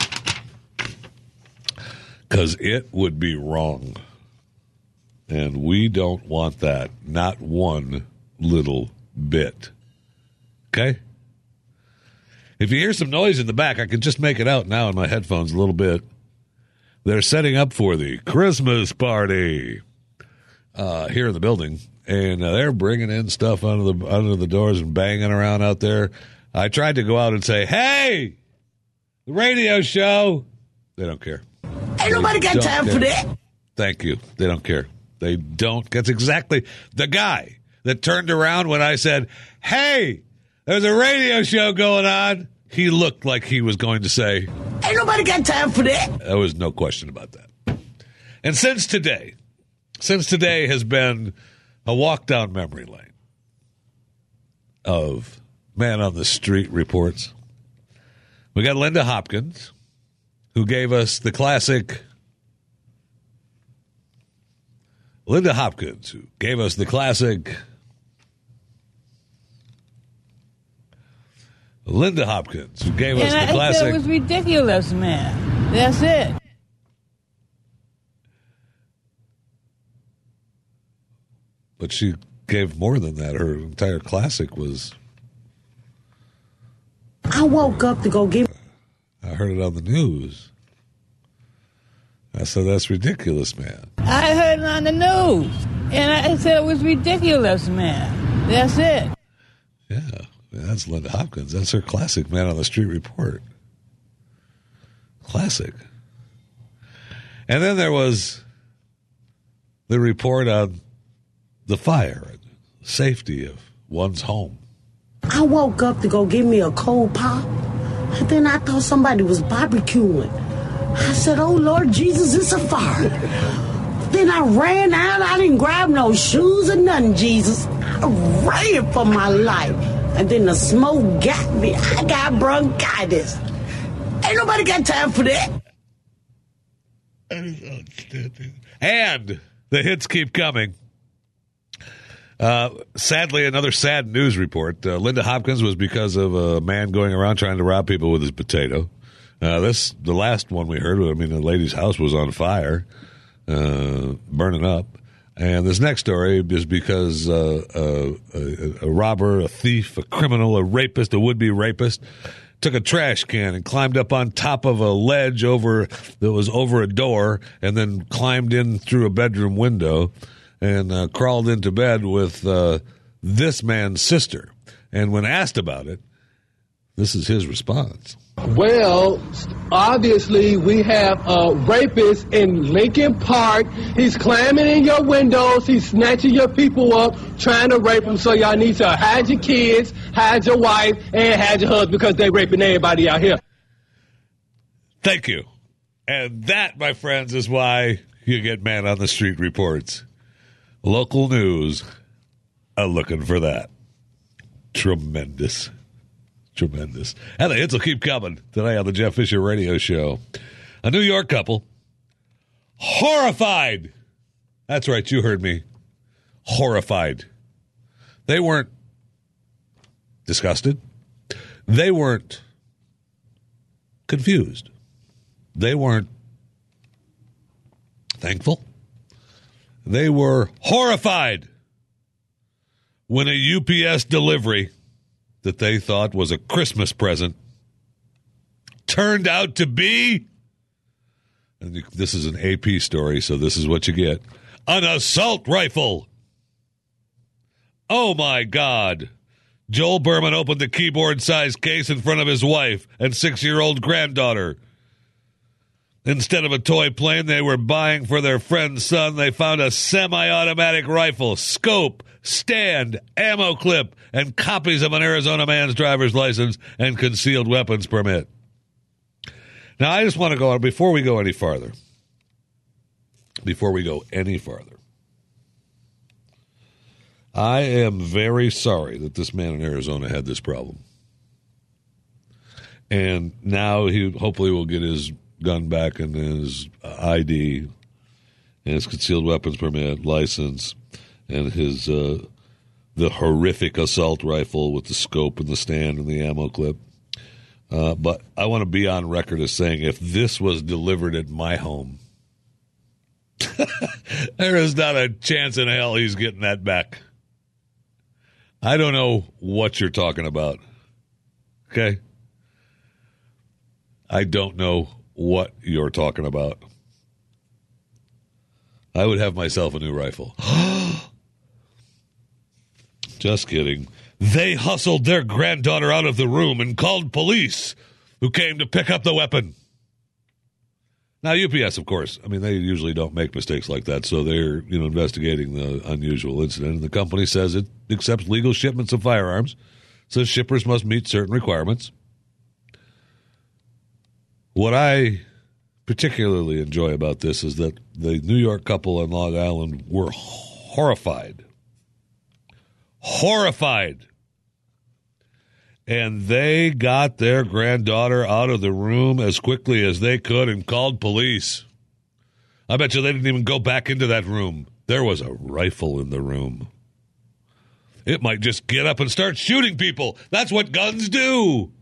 Because it would be wrong. And we don't want that. Not one little bit. Okay? If you hear some noise in the back, I can just make it out now in my headphones a little bit. They're setting up for the Christmas party uh, here in the building, and uh, they're bringing in stuff under the under the doors and banging around out there. I tried to go out and say, "Hey, the radio show." They don't care. Ain't nobody got time care. for that. Thank you. They don't care. They don't. That's exactly the guy that turned around when I said, "Hey, there's a radio show going on." He looked like he was going to say, "Ain't nobody got time for that." There was no question about that. And since today, since today has been a walk down memory lane of Man on the Street reports, we got Linda Hopkins, who gave us the classic. Linda Hopkins, who gave us the classic. Linda Hopkins, who gave us and the I classic. Said it was ridiculous, man. That's it. But she gave more than that. Her entire classic was. I woke up to go get. I heard it on the news. I said, that's ridiculous, man. I heard it on the news. And I said it was ridiculous, man. That's it. Yeah. That's Linda Hopkins. That's her classic Man on the Street report. Classic. And then there was the report on the fire and safety of one's home. I woke up to go get me a cold pop, and then I thought somebody was barbecuing. I said, "Oh, Lord Jesus, it's a fire." Then I ran out. I didn't grab no shoes or nothing, Jesus. I ran for my life. And then the smoke got me. I got bronchitis. Ain't nobody got time for that. And the hits keep coming. Uh, sadly, another sad news report. Uh, Linda Hopkins was because of a man going around trying to rob people with his potato. Uh, this, the last one we heard, I mean, the lady's house was on fire, uh, burning up. And this next story is because uh, uh, a, a robber, a thief, a criminal, a rapist, a would-be rapist, took a trash can and climbed up on top of a ledge over that was over a door, and then climbed in through a bedroom window and uh, crawled into bed with uh, this man's sister. And when asked about it, this is his response. Well, obviously, we have a rapist in Lincoln Park. He's climbing in your windows. He's snatching your people up, trying to rape them. So y'all need to hide your kids, hide your wife, and hide your husband because they raping everybody out here. Thank you. And that, my friends, is why you get Man on the Street reports. Local news are looking for that. Tremendous. Tremendous. And the hits will keep coming today on the Jeff Fisher Radio Show. A New York couple, horrified. That's right, you heard me. Horrified. They weren't disgusted. They weren't confused. They weren't thankful. They were horrified when a U P S delivery that they thought was a Christmas present turned out to be And you, this is an A P story, so this is what you get. An assault rifle. Oh, my God. Joel Berman opened the keyboard-sized case in front of his wife and six-year-old granddaughter. Instead of a toy plane they were buying for their friend's son, they found a semi-automatic rifle, scope, stand, ammo clip, and copies of an Arizona man's driver's license and concealed weapons permit. Now, I just want to go on, before we go any farther, before we go any farther, I am very sorry that this man in Arizona had this problem. And now he hopefully will get his gun back and his I D and his concealed weapons permit, license, and his uh, the horrific assault rifle with the scope and the stand and the ammo clip. Uh, but I want to be on record as saying if this was delivered at my home, there is not a chance in hell he's getting that back. I don't know what you're talking about. Okay? I don't know what you're talking about. I would have myself a new rifle. Just kidding. They hustled their granddaughter out of the room and called police, who came to pick up the weapon. Now, U P S, of course, I mean, they usually don't make mistakes like that, so they're, you know, investigating the unusual incident. And the company says it accepts legal shipments of firearms, says shippers must meet certain requirements. What I particularly enjoy about this is that the New York couple on Long Island were horrified. Horrified. And they got their granddaughter out of the room as quickly as they could and called police. I bet you they didn't even go back into that room. There was a rifle in the room. It might just get up and start shooting people. That's what guns do.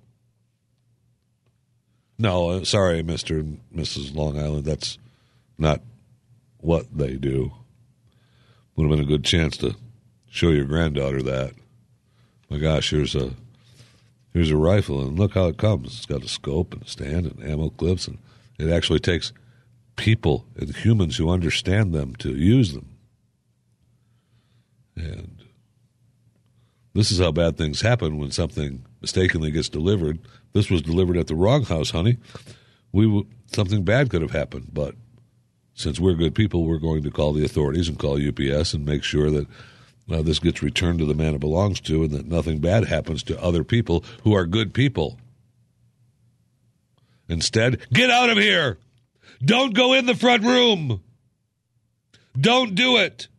No, sorry, Mister and Missus Long Island. That's not what they do. Would have been a good chance to show your granddaughter that. My gosh, here's a here's a rifle, and look how it comes. It's got a scope and a stand and ammo clips, and it actually takes people and humans who understand them to use them. And this is how bad things happen when something mistakenly gets delivered. This was delivered at the wrong house, honey. We w- something bad could have happened, but since we're good people, we're going to call the authorities and call U P S and make sure that uh, this gets returned to the man it belongs to and that nothing bad happens to other people who are good people. Instead, get out of here! Don't go in the front room! Don't do it!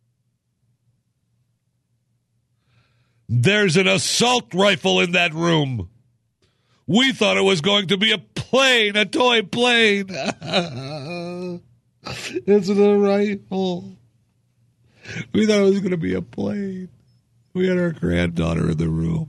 There's an assault rifle in that room. We thought it was going to be a plane, a toy plane. It's a rifle. We thought it was going to be a plane. We had our granddaughter in the room.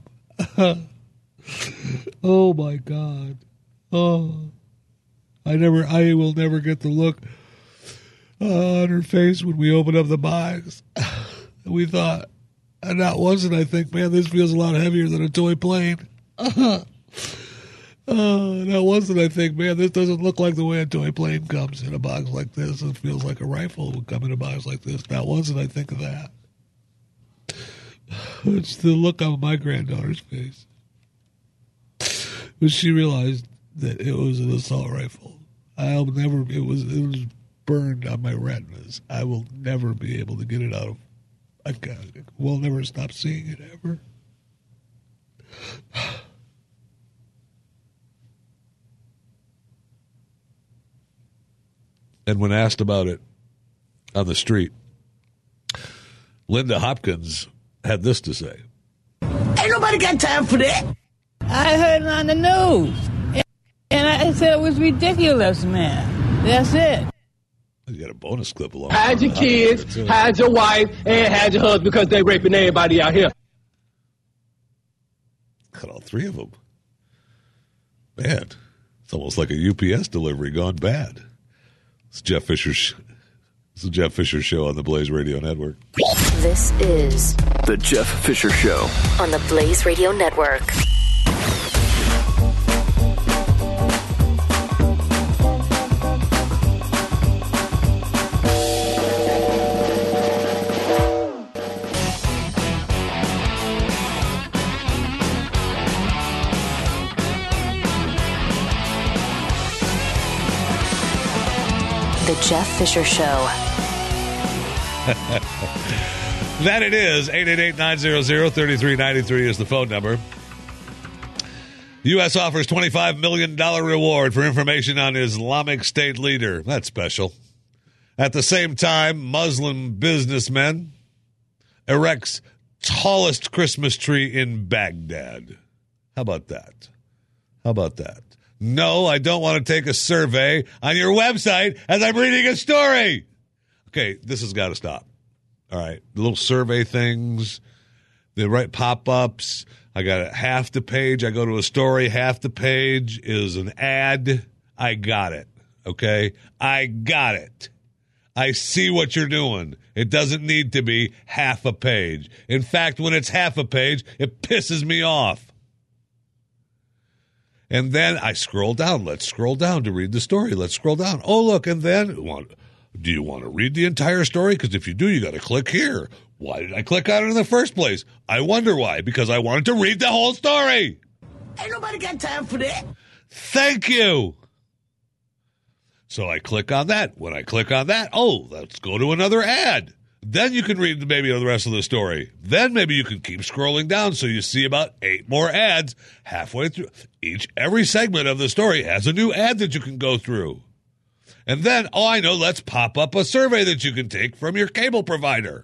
Oh, my God. Oh, I never, I will never get the look uh, on her face when we opened up the box. We thought, and not once did I think, man, this feels a lot heavier than a toy plane. Uh, not once did I think, man, this doesn't look like the way a toy plane comes in a box like this. It feels like a rifle would come in a box like this. Not once did I think of that. It's the look on my granddaughter's face when she realized that it was an assault rifle. I'll never, it was, it was burned on my retinas. I will never be able to get it out of, I can't, we'll never stop seeing it ever. And when asked about it on the street, Linda Hopkins had this to say. Ain't nobody got time for that. I heard it on the news. And I said it was ridiculous, man. That's it. You got a bonus clip along. Hide your kids, hide your wife, and hide your husband because they raping everybody out here. Got all three of them. Man, it's almost like a U P S delivery gone bad. It's Jeff Fisher's. It's the Jeff Fisher Show on the Blaze Radio Network. This is The Jeff Fisher Show on the Blaze Radio Network. The Jeff Fisher Show. That it is. eight eight eight, nine hundred, thirty-three ninety-three is the phone number. U S offers twenty-five million dollars reward for information on Islamic State leader. That's special. At the same time, Muslim businessman erects tallest Christmas tree in Baghdad. How about that? How about that? No, I don't want to take a survey on your website as I'm reading a story. Okay, this has got to stop. All right, the little survey things, the right pop-ups. I got it half the page. I go to a story. Half the page is an ad. I got it. Okay, I got it. I see what you're doing. It doesn't need to be half a page. In fact, when it's half a page, it pisses me off. And then I scroll down. Let's scroll down to read the story. Let's scroll down. Oh, look, and then, do you want to read the entire story? Because if you do, you got to click here. Why did I click on it in the first place? I wonder why. Because I wanted to read the whole story. Ain't nobody got time for that. Thank you. So I click on that. When I click on that, oh, let's go to another ad. Then you can read maybe the rest of the story. Then maybe you can keep scrolling down so you see about eight more ads halfway through. Each, every segment of the story has a new ad that you can go through. And then, oh, I know, let's pop up a survey that you can take from your cable provider.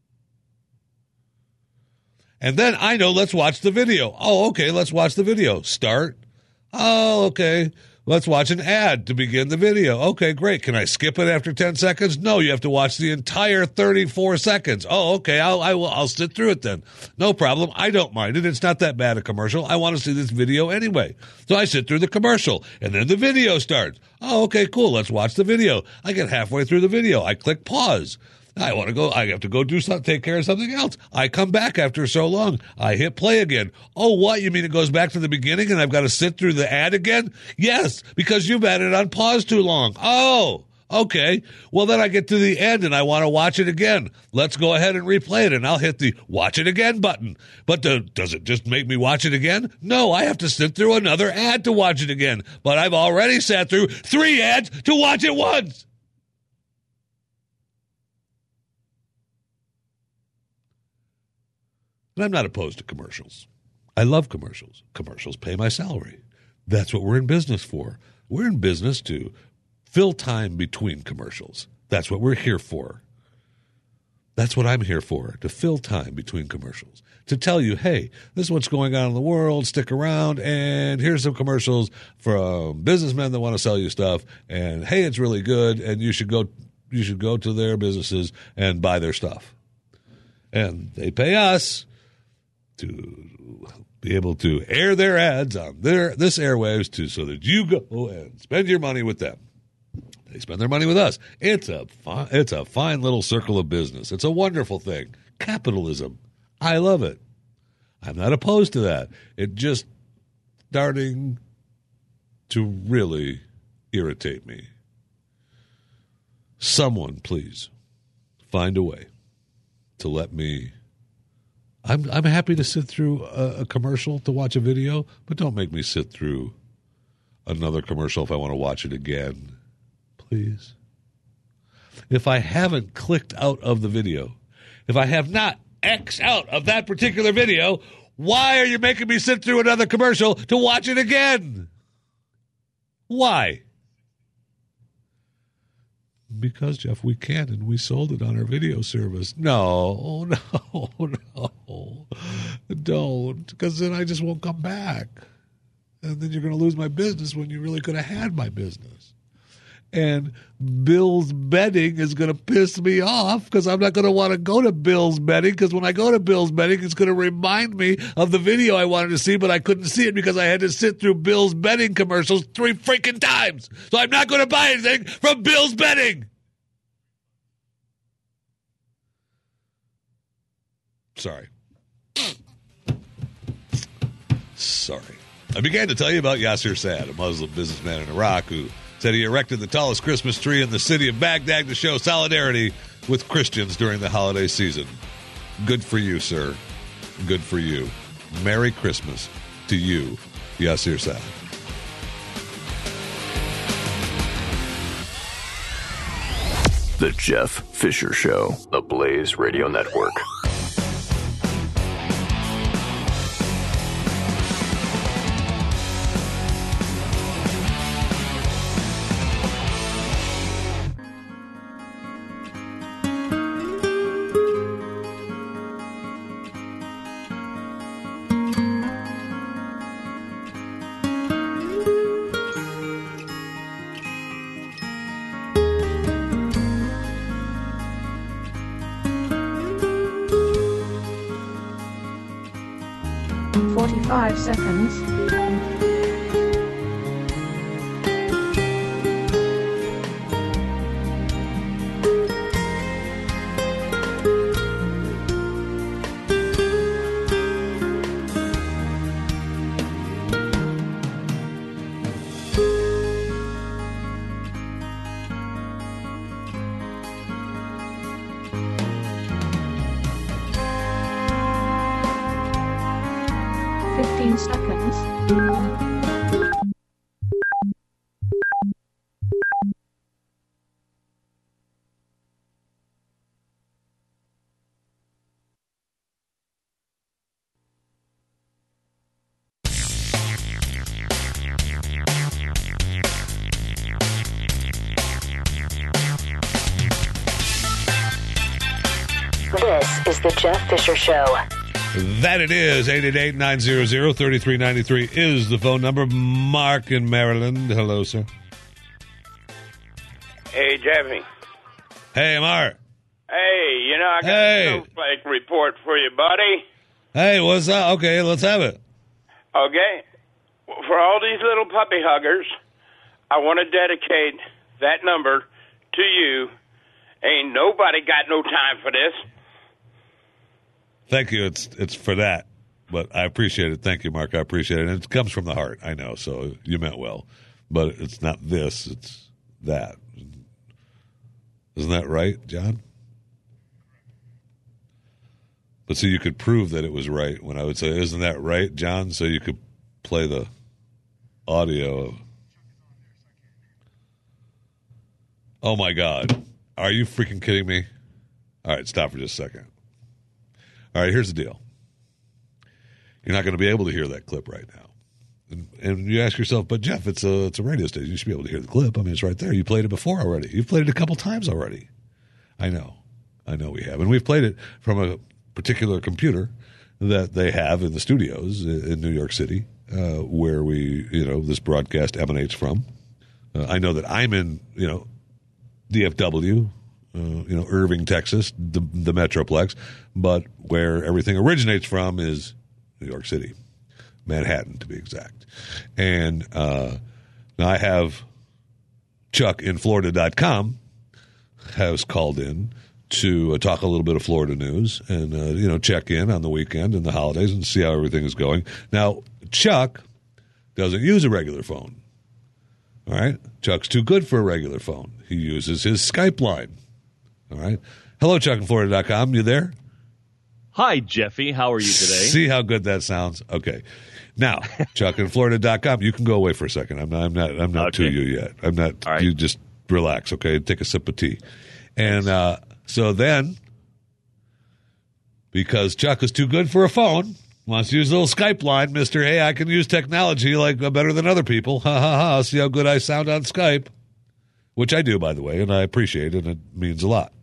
And then, I know, let's watch the video. Oh, okay, let's watch the video. Start. Oh, okay. Let's watch an ad to begin the video. Okay, great. Can I skip it after ten seconds? No, you have to watch the entire thirty-four seconds. Oh, okay. I'll, I will, I'll sit through it then. No problem. I don't mind it. It's not that bad a commercial. I want to see this video anyway. So I sit through the commercial and then the video starts. Oh, okay, cool. Let's watch the video. I get halfway through the video. I click pause. I want to go, I have to go do something, take care of something else. I come back after so long. I hit play again. Oh, what? You mean it goes back to the beginning and I've got to sit through the ad again? Yes, because you've had it on pause too long. Oh, okay. Well, then I get to the end and I want to watch it again. Let's go ahead and replay it and I'll hit the watch it again button. But the, does it just make me watch it again? No, I have to sit through another ad to watch it again. But I've already sat through three ads to watch it once. And I'm not opposed to commercials. I love commercials. Commercials pay my salary. That's what we're in business for. We're in business to fill time between commercials. That's what we're here for. That's what I'm here for, to fill time between commercials. To tell you, hey, this is what's going on in the world, stick around, and here's some commercials from businessmen that want to sell you stuff, and hey, it's really good, and you should go you should go to their businesses and buy their stuff. And they pay us to be able to air their ads on their this airwaves to so that you go and spend your money with them. They spend their money with us. It's a fi- it's a fine little circle of business. It's a wonderful thing. Capitalism. I love it. I'm not opposed to that. It just starting to really irritate me. Someone, please, find a way to let me. I'm I'm happy to sit through a, a commercial to watch a video, but don't make me sit through another commercial if I want to watch it again. Please. If I haven't clicked out of the video, if I have not X out of that particular video, why are you making me sit through another commercial to watch it again? Why? Because, Jeff, we can, and we sold it on our video service. No, no, no. Don't, because then I just won't come back. And then you're going to lose my business when you really could have had my business. And Bill's Bedding is going to piss me off because I'm not going to want to go to Bill's Bedding because when I go to Bill's Bedding, it's going to remind me of the video I wanted to see, but I couldn't see it because I had to sit through Bill's Bedding commercials three freaking times. So I'm not going to buy anything from Bill's Bedding. Sorry. Sorry. I began to tell you about Yasser Sad, a Muslim businessman in Iraq who said he erected the tallest Christmas tree in the city of Baghdad to show solidarity with Christians during the holiday season. Good for you, sir. Good for you. Merry Christmas to you, Yasser Sad. The Jeff Fisher Show, the Blaze Radio Network. forty-five seconds. fifteen seconds. This is the Jeff Fisher Show. That it is. eight eight eight, nine hundred, thirty-three ninety-three is the phone number. Mark in Maryland. Hello, sir. Hey, Jeffy. Hey, Mark. Hey, you know, I got Hey. a snowflake report for you, buddy. Hey, what's up? Okay, let's have it. Okay? For all these little puppy huggers, I want to dedicate that number to you. Ain't nobody got no time for this. Thank you. It's it's for that, but I appreciate it. Thank you, Mark. I appreciate it. And it comes from the heart. I know, so you meant well. But it's not this. It's that. Isn't that right, John? But so you could prove that it was right when I would say, isn't that right, John? So you could play the audio of... Oh, my God. Are you freaking kidding me? All right, stop for just a second. All right, here's the deal. You're not going to be able to hear that clip right now. And, and you ask yourself, but Jeff, it's a it's a radio station. You should be able to hear the clip. I mean, it's right there. You played it before already. You've played it a couple times already. I know. I know we have. And we've played it from a particular computer that they have in the studios in New York City, uh, where we, you know, this broadcast emanates from. Uh, I know that I'm in, you know, D F W, uh, you know, Irving, Texas, the, the Metroplex, but where everything originates from is New York City, Manhattan to be exact. And uh, now I have Chuck in Florida dot com has called in to uh, talk a little bit of Florida news and, uh, you know, check in on the weekend and the holidays and see how everything is going. Now, Chuck doesn't use a regular phone. All right? Chuck's too good for a regular phone. He uses his Skype line. All right? Hello, Chuck in Florida dot com. You there? Hi, Jeffy. How are you today? See how good that sounds? Okay. Now, Chuck in Florida dot com. You can go away for a second. I'm not I'm not I'm not Okay. to you yet. I'm not All right. you just relax, okay? Take a sip of tea. And uh, so then because Chuck is too good for a phone, wants to use a little Skype line, Mister Hey, I can use technology like uh, better than other people. Ha ha ha. See how good I sound on Skype. Which I do, by the way, and I appreciate it, and it means a lot.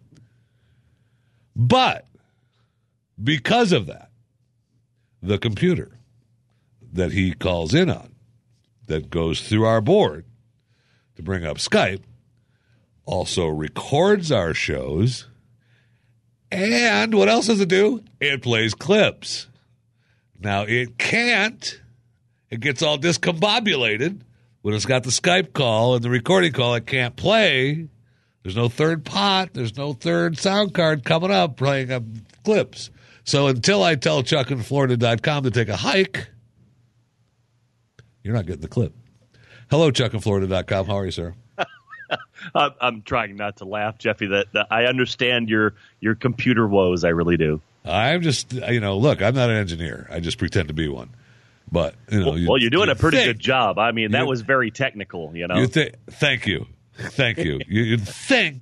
But because of that, the computer that he calls in on, that goes through our board to bring up Skype, also records our shows, and what else does it do? It plays clips. Now, it can't. It gets all discombobulated when it's got the Skype call and the recording call. It can't play. There's no third pot. There's no third sound card coming up playing up clips. So until I tell Chuck in Florida dot com to take a hike, you're not getting the clip. Hello, Chuck in Florida dot com. How are you, sir? I'm, I'm trying not to laugh, Jeffy. That, that I understand your your computer woes. I really do. I'm just, you know, look, I'm not an engineer. I just pretend to be one. But, you know. Well, you, well you're doing you a pretty think, good job. I mean, that you- was very technical, you know. You th- thank you. Thank you. you. You'd think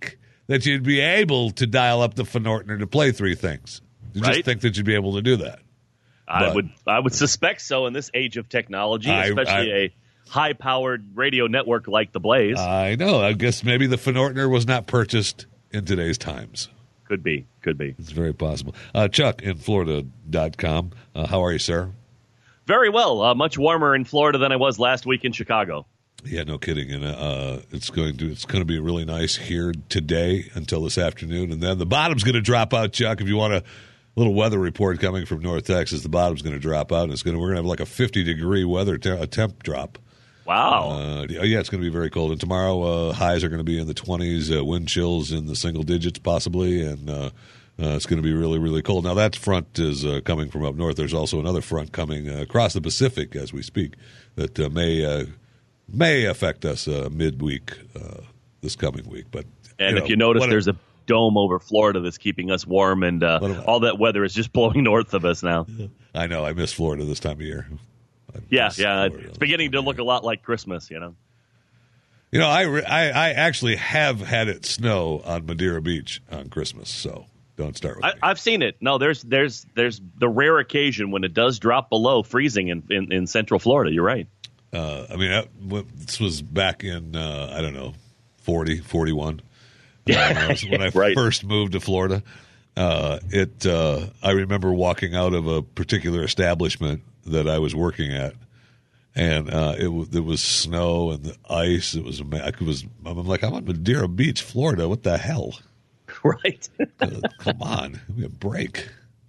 that you'd be able to dial up the Van Ortner to play three things. You Right. just think that you'd be able to do that. I But- would I would suspect so in this age of technology, I- especially I- a high-powered radio network like the Blaze. I know. I guess maybe the Van Ortner was not purchased in today's times. Could be. Could be. It's very possible. Uh, Chuck in Florida dot com. Uh, how are you, sir? Very well. Uh, much warmer in Florida than I was last week in Chicago. Yeah, no kidding. And uh, it's going to it's going to be really nice here today until this afternoon, and then the bottom's going to drop out. Chuck, if you want a little weather report coming from North Texas, the bottom's going to drop out, and it's going to we're going to have like a fifty degree weather te- a temp drop. Wow. Uh, yeah, it's going to be very cold. And tomorrow, uh, highs are going to be in the twenties, uh, wind chills in the single digits possibly, and uh, uh, it's going to be really, really cold. Now, that front is uh, coming from up north. There's also another front coming uh, across the Pacific as we speak that uh, may uh, may affect us uh, midweek uh, this coming week. But And you if know, you notice, what- there's a dome over Florida that's keeping us warm, and uh, all that weather is just blowing north of us now. I know. I miss Florida this time of year. Yeah, yeah. It's beginning to look a lot like Christmas, you know. You know, I, re- I I actually have had it snow on Madeira Beach on Christmas, so don't start with I, I've seen it. No, there's there's there's the rare occasion when it does drop below freezing in, in, in Central Florida. You're right. Uh, I mean, that, w- this was back in, uh, I don't know, forty, forty-one. Yeah. Uh, when I, was, when I Right. first moved to Florida. Uh, it. Uh, I remember walking out of a particular establishment that I was working at, and uh, it was there was snow and the ice. It was, ama- it was. I'm like, I'm on Madeira Beach, Florida. What the hell? Right. Uh, come on, give me a break.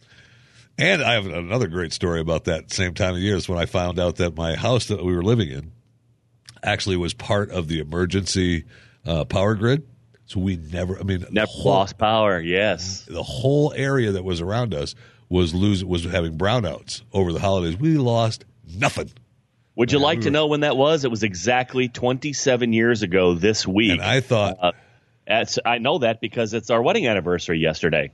And I have another great story about that same time of year. Is when I found out that my house that we were living in actually was part of the emergency uh, power grid. So we never, I mean, never whole, lost power. Yes, the whole area that was around us was losing, was having brownouts over the holidays. We lost nothing. Would you Man, like we to were, know when that was? It was exactly twenty-seven years ago this week. And I thought, uh, at, I know that because it's our wedding anniversary yesterday.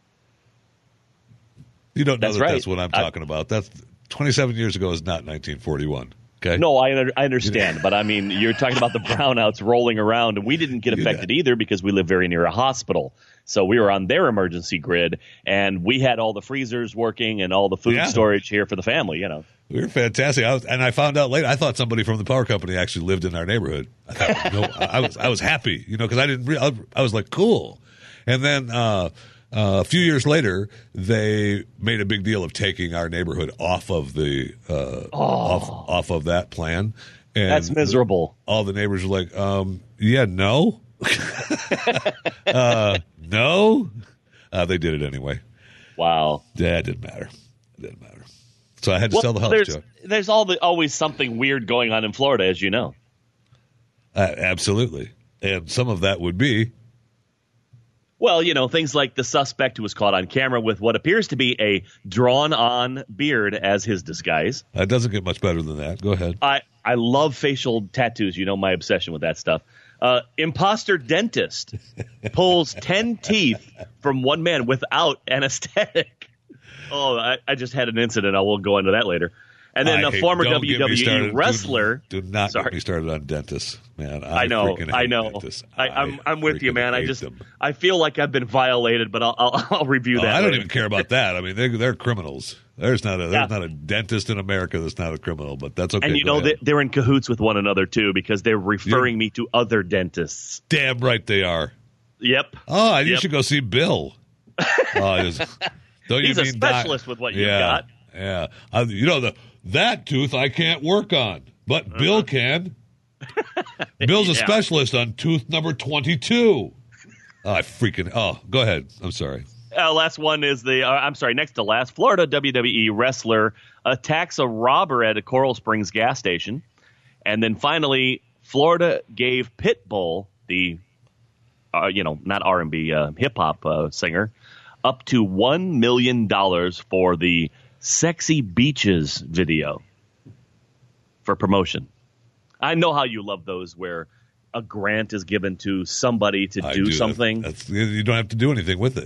You don't know that's that right. That's what I'm talking I, about. That's twenty-seven years ago is not nineteen forty-one. Okay. No, I, I understand, but I mean, you're talking about the brownouts rolling around, and we didn't get affected either because we live very near a hospital. So we were on their emergency grid, and we had all the freezers working and all the food yeah. storage here for the family. You know, we were fantastic. I was, and I found out later. I thought somebody from the power company actually lived in our neighborhood. I thought, no, I was I was happy, you know, because I didn't. Re- I was like, cool. And then uh, uh, a few years later, they made a big deal of taking our neighborhood off of the uh, oh. off off of that plan. And that's miserable. The, all the neighbors were like, um, "Yeah, no, uh, no." Uh, they did it anyway. Wow, yeah, it didn't matter. It didn't matter. So I had to well, sell the house. There's, Chuck. there's all the, always something weird going on in Florida, as you know. Uh, absolutely, and some of that would be. Well, you know, things like the suspect who was caught on camera with what appears to be a drawn-on beard as his disguise. It doesn't get much better than that. Go ahead. I, I love facial tattoos. You know my obsession with that stuff. Uh, imposter dentist pulls ten teeth from one man without anesthetic. Oh, I, I just had an incident. I will go into that later. And then I a hate, former W W E started, wrestler. Do, do not sorry. get me started on dentists, man. I, I know. freaking hate I know. Dentists. I, I'm I'm with you, man. I hate just them. I feel like I've been violated, but I'll I'll, I'll review Oh, that. I don't later. even care about that. I mean, they're they're criminals. There's not a there's Yeah. not a dentist in America that's not a criminal, but that's okay. And you Go know ahead. that they're in cahoots with one another too, because they're referring me to other dentists. Damn right they are. Yep. Oh, you Yep. should go see Bill. Oh, just, don't He's you a mean specialist doc- with what you've yeah, got. Yeah, uh, you know the that tooth I can't work on, but uh-huh. Bill can. Bill's a Yeah. specialist on tooth number twenty-two. Oh, I freaking oh, go ahead. I'm sorry. Uh, last one is the, uh, I'm sorry, next to last, Florida W W E wrestler attacks a robber at a Coral Springs gas station. And then finally, Florida gave Pitbull, the, uh, you know, not R and B, uh, hip-hop uh, singer, up to one million dollars for the Sexy Beaches video for promotion. I know how you love those where a grant is given to somebody to I do, do something. That. That's, you don't have to do anything with it.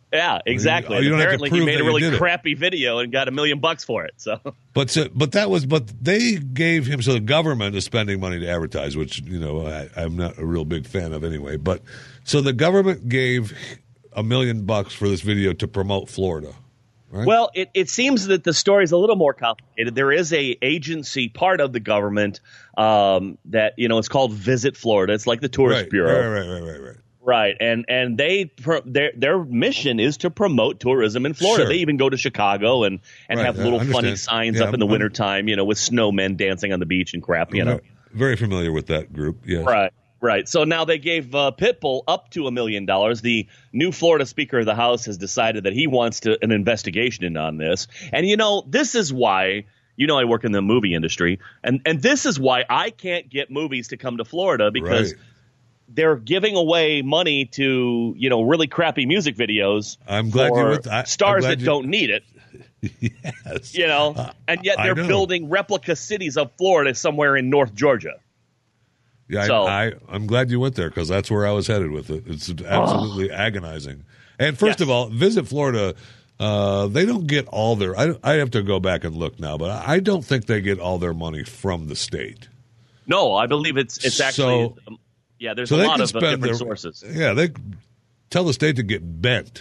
Yeah, exactly. You, you don't Apparently, have to he prove made that a really you did crappy video and got a million bucks for it. So, but so, but that was but they gave him so the government is spending money to advertise, which you know I, I'm not a real big fan of anyway. But so the government gave a million bucks for this video to promote Florida. Right? Well, it, it seems that the story is a little more complicated. There is a agency part of the government um, that you know it's called Visit Florida. It's like the tourist right, bureau. Right, right, right, right, right. Right, and and they their their mission is to promote tourism in Florida. Sure. They even go to Chicago and, and Right, have I little funny understand. signs Yeah, up in the I'm- wintertime, you know, with snowmen dancing on the beach and crap, you know. Very familiar with that group. Yes. Right, right. So now they gave uh, Pitbull up to a million dollars. The new Florida Speaker of the House has decided that he wants to an investigation in on this. And, you know, this is why, you know, I work in the movie industry, and, and this is why I can't get movies to come to Florida because Right. they're giving away money to, you know, really crappy music videos I'm glad for you're with I, I'm stars glad that you- don't need it. Yes. You know, and yet I they're know. building replica cities of Florida somewhere in North Georgia. Yeah, So- I, I, I'm glad you went there because that's where I was headed with it. It's absolutely agonizing. And first Yes. of all, Visit Florida. Uh, they don't get all their. I, I have to go back and look now, but I don't think they get all their money from the state. No, I believe it's it's actually So- um, yeah. There's so a they lot can of uh, spend different their- sources. Yeah, they tell the state to get bent.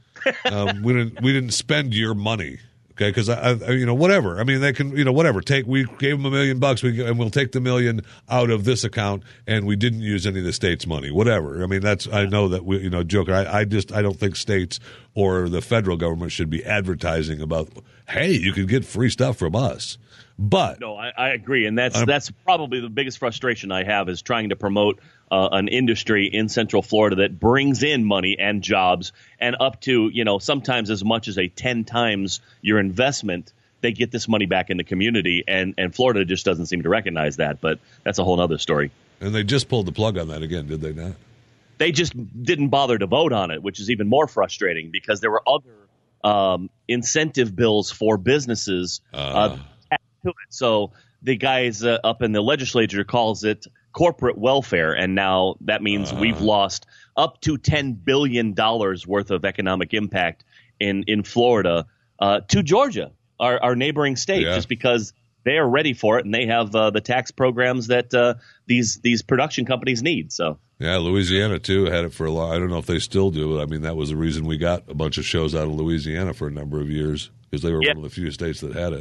um, we didn't. We didn't spend your money. Okay, because I, I, you know, whatever. I mean, they can, you know, whatever. Take. We gave them a million bucks, we and we'll take the million out of this account, and we didn't use any of the state's money. Whatever. I mean, that's. I know that we, you know, joker. I, I just, I don't think states or the federal government should be advertising about. Hey, you can get free stuff from us. But No, I, I agree, and that's I'm- that's probably the biggest frustration I have is trying to promote uh, an industry in Central Florida that brings in money and jobs, and up to you know sometimes as much as a ten times your investment, they get this money back in the community, and and Florida just doesn't seem to recognize that. But that's a whole other story. and they just pulled the plug on that again, did they not? They just didn't bother to vote on it, which is even more frustrating because there were other um, incentive bills for businesses uh, Uh. attached to it. So the guys uh, up in the legislature calls it corporate welfare, and now that means Uh. we've lost up to ten billion dollars worth of economic impact in, in Florida uh, to Georgia, our, our neighboring state, Yeah. just because they are ready for it and they have uh, the tax programs that uh, these these production companies need. So. Yeah, Louisiana too had it for a long. I don't know if they still do, but I mean that was the reason we got a bunch of shows out of Louisiana for a number of years because they were Yeah. one of the few states that had it.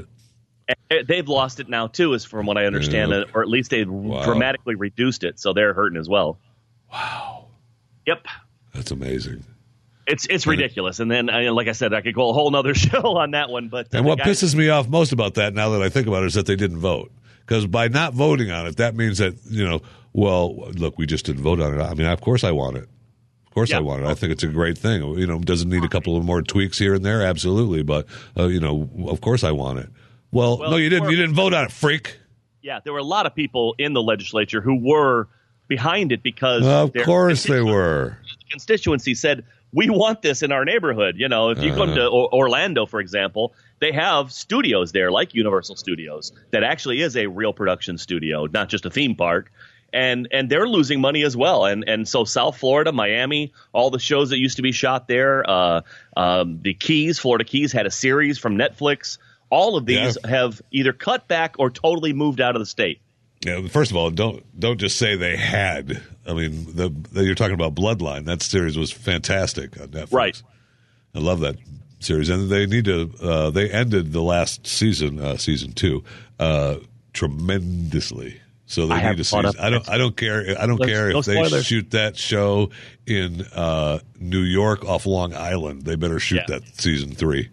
And they've lost it now too, is from what I understand, Yeah. or at least they've Wow. dramatically reduced it, so they're hurting as well. Wow, Yep, that's amazing. it's it's ridiculous. And then, uh, like I said, I could go a whole nother show on that one. But uh, And the what guys- pisses me off most about that, now that I think about it, is that they didn't vote. Because by not voting on it, that means that you know, well, look, we just didn't vote on it. I mean, of course I want it. Of course I Yeah. want it. I think it's a great thing. You know, doesn't need a couple of more tweaks here and there, absolutely. But uh, you know, of course I want it. Well, Well, no, you didn't. or- You didn't vote on it, freak. yeah, there were a lot of people in the legislature who were behind it because Of their course they were. constituency said we want this in our neighborhood. You know, if you come to o- Orlando, for example, they have studios there like Universal Studios that actually is a real production studio, not just a theme park. And and they're losing money as well. And and so South Florida, Miami, all the shows that used to be shot there, uh, um, the Keys, Florida Keys had a series from Netflix. All of these Yeah. have either cut back or totally moved out of the state. Yeah, first of all, don't don't just say they had. I mean, the, the you're talking about Bloodline. That series was fantastic on Netflix. Right. I love that series, and they need to. Uh, they ended the last season, uh, season two, uh, tremendously. So they I need haven't to caught see. up I don't. I don't care. I don't Let's- care no if they spoilers. shoot that show in uh, New York off Long Island. They better shoot Yeah. that season three.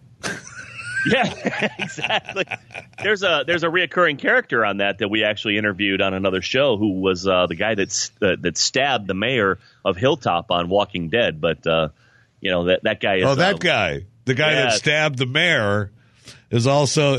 Yeah, exactly. There's a there's a reoccurring character on that that we actually interviewed on another show who was uh, the guy that uh, that stabbed the mayor of Hilltop on Walking Dead. But uh, you know that that guy is Oh, that uh, guy, the guy that yeah. stabbed the mayor, is also.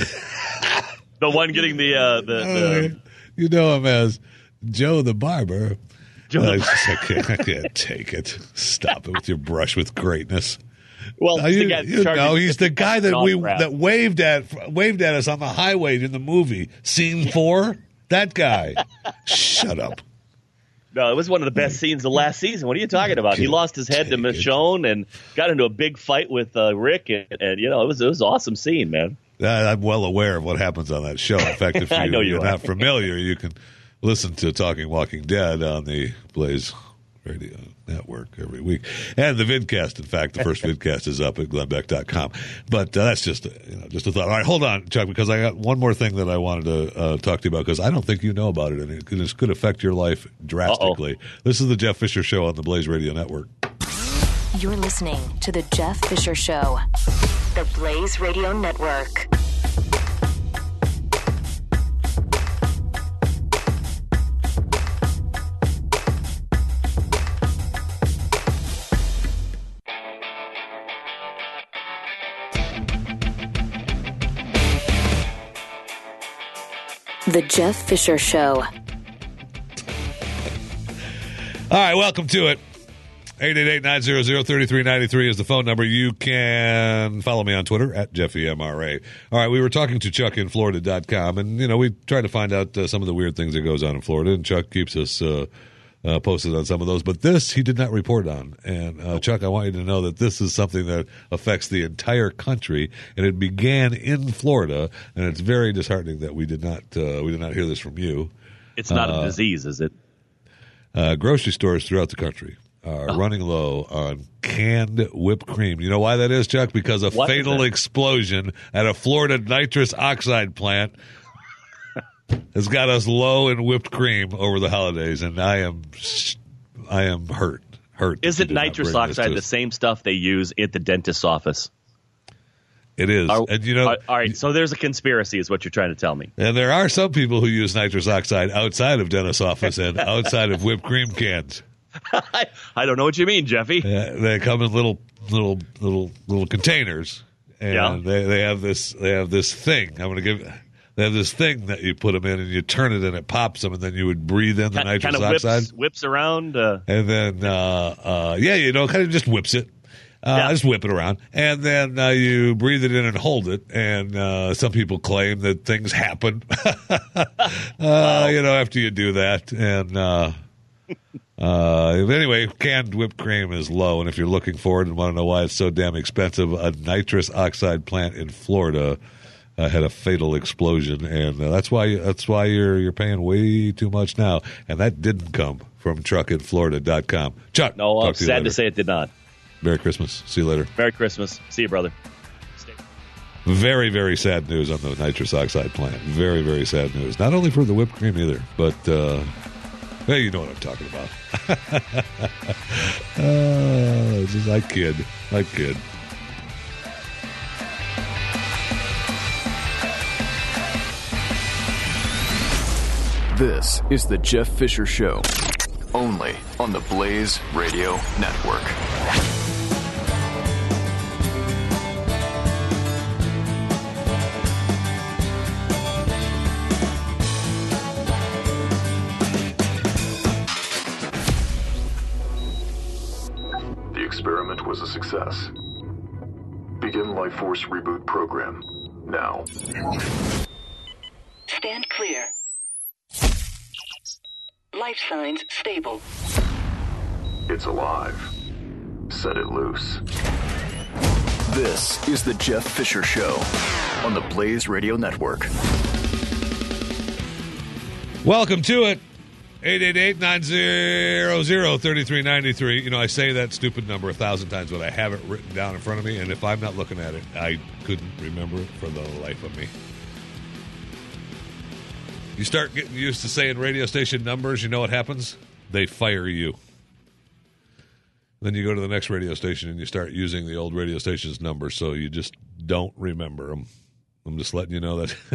the one getting the uh, the, the You know him as Joe the Barber. Joe the I, just, I, can't, I can't take it. Stop it with your brush with greatness. well Uh, he's you the guy you charging know, he's the guy that we crap. that waved at waved at us on the highway in the movie. Scene four. That guy. Shut up. No, it was one of the best scenes of last season. What are you talking about? He lost his head to Michonne and got into a big fight with uh, Rick, and, and you know it was it was an awesome scene, man. Uh, I'm well aware of what happens on that show. In fact, if you, I know you you're are. not familiar, you can listen to Talking Walking Dead on the Blaze Radio Network every week, and the vidcast. In fact, the first vidcast is up at glenn beck dot com. But uh, that's just a, you know just a thought. All right, hold on, Chuck, because I got one more thing that I wanted to uh, talk to you about because I don't think you know about it, and it could, this could affect your life drastically. Uh-oh. This is the Jeff Fisher Show on the Blaze Radio Network. You're listening to the Jeff Fisher Show, the Blaze Radio Network. The Jeff Fisher Show. All right, welcome to it. eight eight eight, nine hundred, thirty-three ninety-three is the phone number. You can follow me on Twitter at Jeffy M R A. All right, we were talking to Chuck in Florida dot com, and, you know, we try to find out uh, some of the weird things that goes on in Florida, and Chuck keeps us uh, uh, posted on some of those. But this he did not report on. And, uh, Chuck, I want you to know that this is something that affects the entire country, and it began in Florida, and it's very disheartening that we did not uh, we did not hear this from you. It's not uh, a disease, is it? Uh, grocery stores throughout the country are oh. running low on canned whipped cream. You know why that is, Chuck? Because a what fatal explosion at a Florida nitrous oxide plant has got us low in whipped cream over the holidays, and I am, I am hurt. Hurt. Isn't nitrous oxide the same stuff they use at the dentist's office? It is. Are, and you know, are, all right, so there's a conspiracy is what you're trying to tell me. And there are some people who use nitrous oxide outside of dentist's office and outside of whipped cream cans. I, I don't know what you mean, Jeffy. Uh, they come in little, little, little, little containers, and yeah. they, they have this, they have this thing. I'm going to give. They have this thing that you put them in, and you turn it, and it pops them, and then you would breathe in the kind, nitrous kind of oxide. Whips, whips around, uh, and then uh, uh, yeah, you know, kind of just whips it. Uh, yeah. Just whip it around, and then uh, you breathe it in and hold it. And uh, some people claim that things happen, uh, wow. you know, after you do that. And uh, uh, anyway, canned whipped cream is low, and if you're looking for it and want to know why it's so damn expensive, a nitrous oxide plant in Florida uh, had a fatal explosion, and uh, that's why that's why you're you're paying way too much now. And that didn't come from truck in florida dot com. Chuck, no, I'm to sad to say it did not. Merry Christmas. See you later. Merry Christmas. See you, brother. Stay. Very, very sad news on the nitrous oxide plant. Very, very sad news. Not only for the whipped cream either, but, uh, hey, you know what I'm talking about. uh, just, I kid. I kid. This is the Jeff Fisher Show, only on the Blaze Radio Network. The experiment was a success. Begin Life Force Reboot Program now. Stand clear. Life signs stable. It's alive. Set it loose. This is the Jeff Fisher Show on the Blaze Radio Network. Welcome to it. eight eight eight, nine hundred, thirty-three ninety-three. You know, I say that stupid number a thousand times, but I have it written down in front of me, and if I'm not looking at it, I couldn't remember it for the life of me. You start getting used to saying radio station numbers, you know what happens? They fire you. Then you go to the next radio station and you start using the old radio station's numbers, so you just don't remember them. I'm just letting you know that.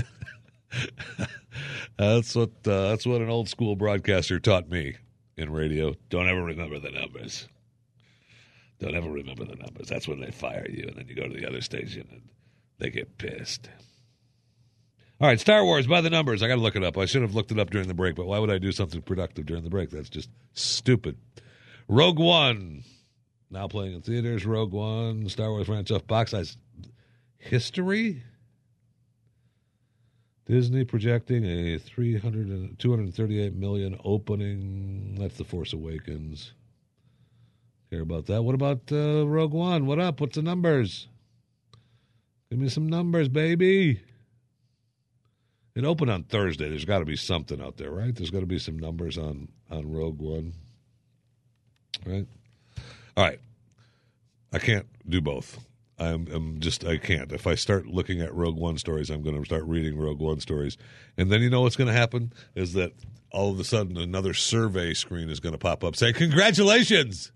that's what uh, that's what an old school broadcaster taught me in radio. Don't ever remember the numbers. Don't ever remember the numbers. That's when they fire you, and then you go to the other station and they get pissed. All right, Star Wars by the numbers. I got to look it up. I should have looked it up during the break, but why would I do something productive during the break? That's just stupid. Rogue One, now playing in theaters. Rogue One, Star Wars franchise box size history. Disney projecting a three hundred, two hundred thirty-eight million opening. That's The Force Awakens. Care about that. What about uh, Rogue One? What up? What's the numbers? Give me some numbers, baby. It opened on Thursday. There's got to be something out there, right? There's got to be some numbers on, on Rogue One. Right? All right. I can't do both. I'm, I'm just, I can't. If I start looking at Rogue One stories, I'm going to start reading Rogue One stories. And then you know what's going to happen is that all of a sudden another survey screen is going to pop up saying, congratulations!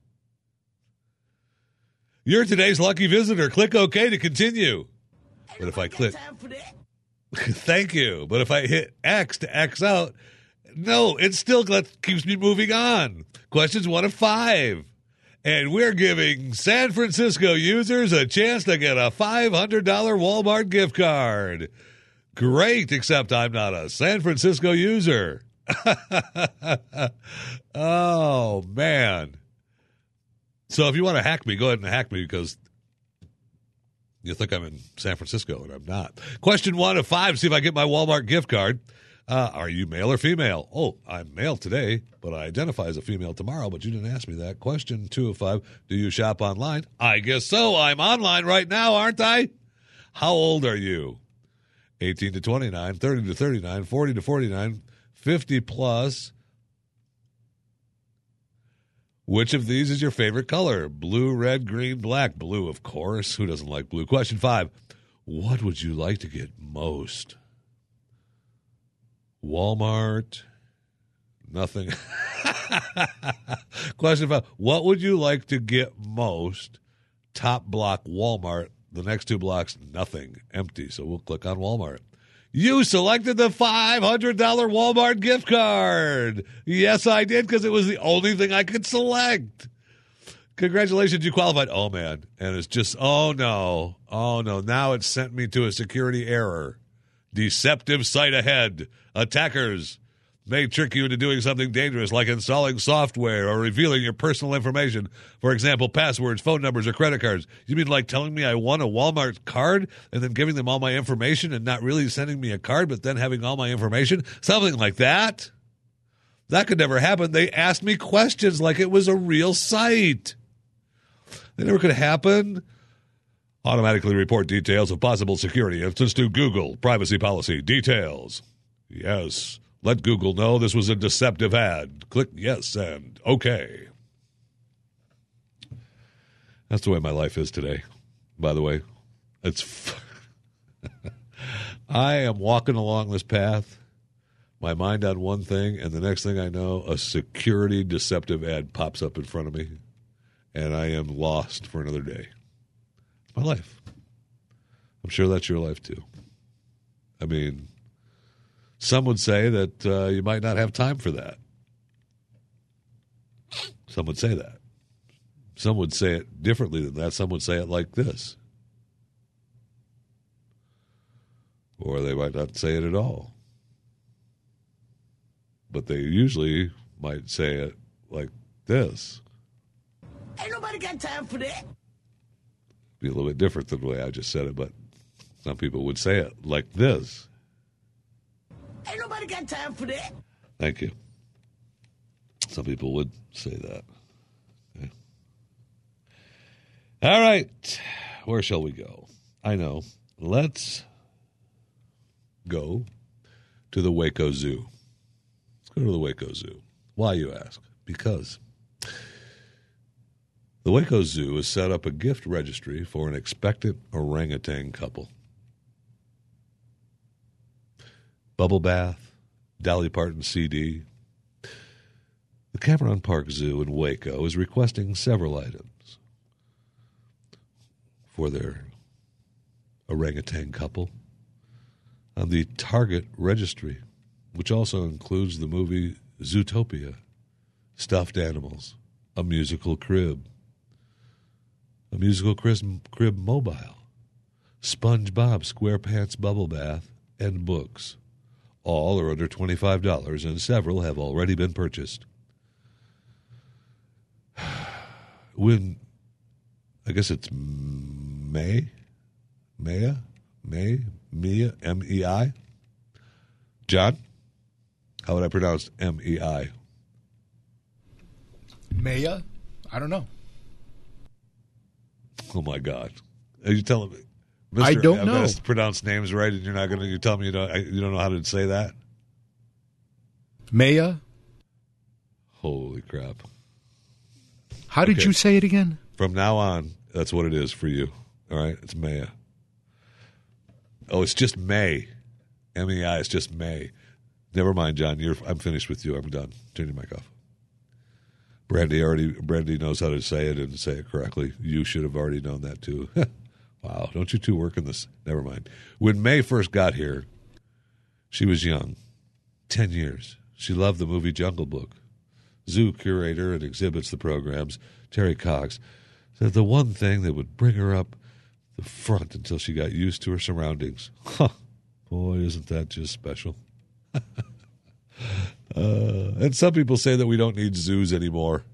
You're today's lucky visitor. Click OK to continue. But if I click, thank you. But if I hit X to X out, no, it still keeps me moving on. Questions one of five. And we're giving San Francisco users a chance to get a five hundred dollars Walmart gift card. Great, except I'm not a San Francisco user. Oh, man. So if you want to hack me, go ahead and hack me because you think I'm in San Francisco, and I'm not. Question one of five, see if I get my Walmart gift card. Uh, are you male or female? Oh, I'm male today, but I identify as a female tomorrow, but you didn't ask me that. Question two of five, do you shop online? I guess so. I'm online right now, aren't I? How old are you? eighteen to twenty-nine, thirty to thirty-nine, forty to forty-nine, fifty plus. Which of these is your favorite color? Blue, red, green, black. Blue, of course. Who doesn't like blue? Question five. What would you like to get most? Walmart. Nothing. Question five. What would you like to get most? Top block, Walmart. The next two blocks, nothing. Empty. So we'll click on Walmart. You selected the five hundred dollars Walmart gift card. Yes, I did, because it was the only thing I could select. Congratulations, you qualified. Oh, man. And it's just, oh, no. Oh, no. Now it's sent me to a security error. Deceptive site ahead. Attackers may trick you into doing something dangerous like installing software or revealing your personal information. For example, passwords, phone numbers, or credit cards. You mean like telling me I won a Walmart card and then giving them all my information and not really sending me a card but then having all my information? Something like that? That could never happen. They asked me questions like it was a real site. That never could happen. Automatically report details of possible security incidents to Google. Privacy policy. Details. Yes. Let Google know this was a deceptive ad. Click yes and okay. That's the way my life is today, by the way. It's f- I am walking along this path, my mind on one thing, and the next thing I know, a security deceptive ad pops up in front of me, and I am lost for another day. It's my life. I'm sure that's your life, too. I mean, some would say that uh, you might not have time for that. Some would say that. Some would say it differently than that. Some would say it like this. Or they might not say it at all. But they usually might say it like this. Ain't nobody got time for that. Be a little bit different than the way I just said it, but some people would say it like this. Ain't nobody got time for that. Thank you. Some people would say that. Okay. All right. Where shall we go? I know. Let's go to the Waco Zoo. Let's go to the Waco Zoo. Why, you ask? Because the Waco Zoo has set up a gift registry for an expectant orangutan couple. Bubble bath, Dolly Parton C D. The Cameron Park Zoo in Waco is requesting several items for their orangutan couple on the Target registry, which also includes the movie Zootopia, stuffed animals, a musical crib, a musical crib mobile, SpongeBob SquarePants bubble bath, and books. All are under twenty-five dollars, and several have already been purchased. When, I guess it's May, Maya, May, Mia, M E I, John, how would I pronounce M E I? Maya? I don't know. Oh, my God. Are you telling me? Mister I don't I'm know. going to pronounce names right, and you're not going to. You tell me you don't. You don't know how to say that. Maya? Holy crap! How did Okay. you say it again? From now on, that's what it is for you. All right, it's Maya. Oh, it's just May. M E I. It's just May. Never mind, John. You're. I'm finished with you. I'm done. Turn your mic off. Brandy already. Brandy knows how to say it and say it correctly. You should have already known that too. Wow, don't you two work in this? Never mind. When May first got here, she was young, ten years. She loved the movie Jungle Book. Zoo curator and exhibits the programs, Terry Cox, said the one thing that would bring her up the front until she got used to her surroundings. Huh. Boy, isn't that just special? uh, and some people say that we don't need zoos anymore.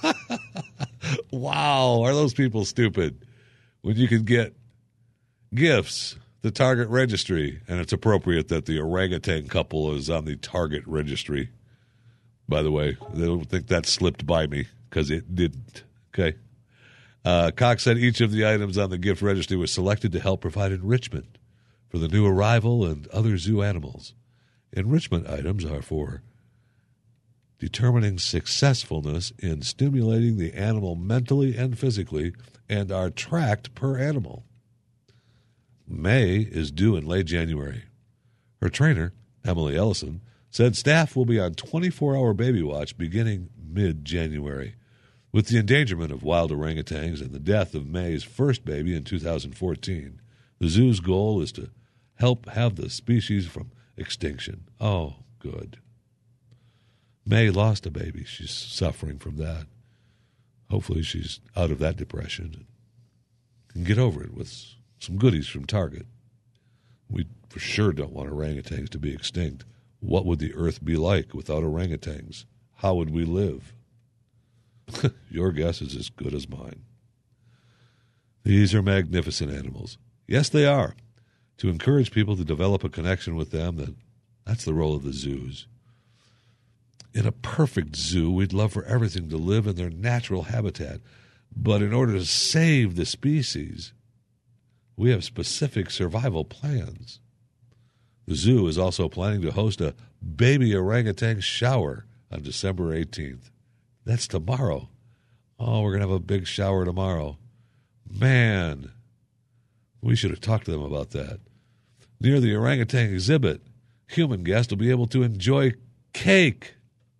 Wow, are those people stupid? When you can get gifts, the Target registry, and it's appropriate that the orangutan couple is on the Target registry. By the way, they don't think that slipped by me because it didn't. Okay. Uh, Cox said each of the items on the gift registry was selected to help provide enrichment for the new arrival and other zoo animals. Enrichment items are for determining successfulness in stimulating the animal mentally and physically and are tracked per animal. May is due in late January. Her trainer, Emily Ellison, said staff will be on twenty-four hour baby watch beginning mid-January. With the endangerment of wild orangutans and the death of May's first baby in two thousand fourteen, the zoo's goal is to help have the species from extinction. Oh, good. May lost a baby. She's suffering from that. Hopefully she's out of that depression and can get over it with some goodies from Target. We for sure don't want orangutans to be extinct. What would the earth be like without orangutans? How would we live? Your guess is as good as mine. These are magnificent animals. Yes, they are. To encourage people to develop a connection with them, then that's the role of the zoos. In a perfect zoo, we'd love for everything to live in their natural habitat. But in order to save the species, we have specific survival plans. The zoo is also planning to host a baby orangutan shower on December eighteenth. That's tomorrow. Oh, we're going to have a big shower tomorrow. Man, we should have talked to them about that. Near the orangutan exhibit, human guests will be able to enjoy cake.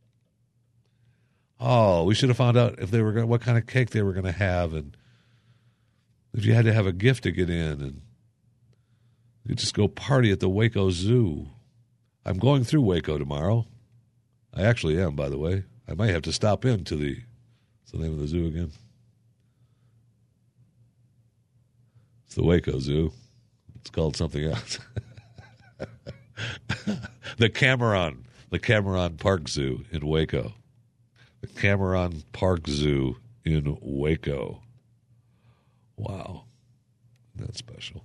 Oh, we should have found out if they were going, what kind of cake they were going to have, and if you had to have a gift to get in, and you could just go party at the Waco Zoo. I'm going through Waco tomorrow. I actually am, by the way. I might have to stop in to the, what's the name of the zoo again? It's the Waco Zoo. It's called something else. the Cameron, the Cameron Park Zoo in Waco. The Cameron Park Zoo in Waco. Wow. That's special.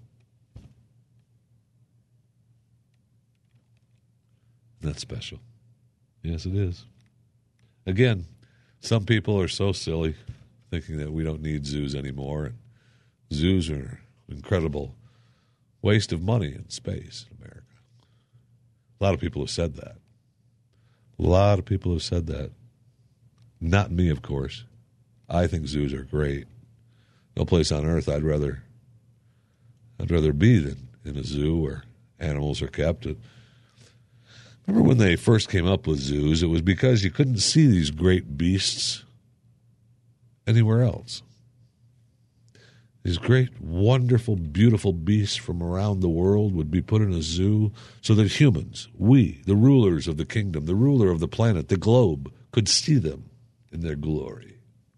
That's special. Yes, it is. Again, some people are so silly thinking that we don't need zoos anymore. And zoos are an incredible waste of money and space in America. A lot of people have said that. A lot of people have said that. Not me, of course. I think zoos are great. No place on earth I'd rather I'd rather be than in a zoo where animals are kept. Remember when they first came up with zoos, it was because you couldn't see these great beasts anywhere else. These great, wonderful, beautiful beasts from around the world would be put in a zoo so that humans, we, the rulers of the kingdom, the ruler of the planet, the globe, could see them in their glory.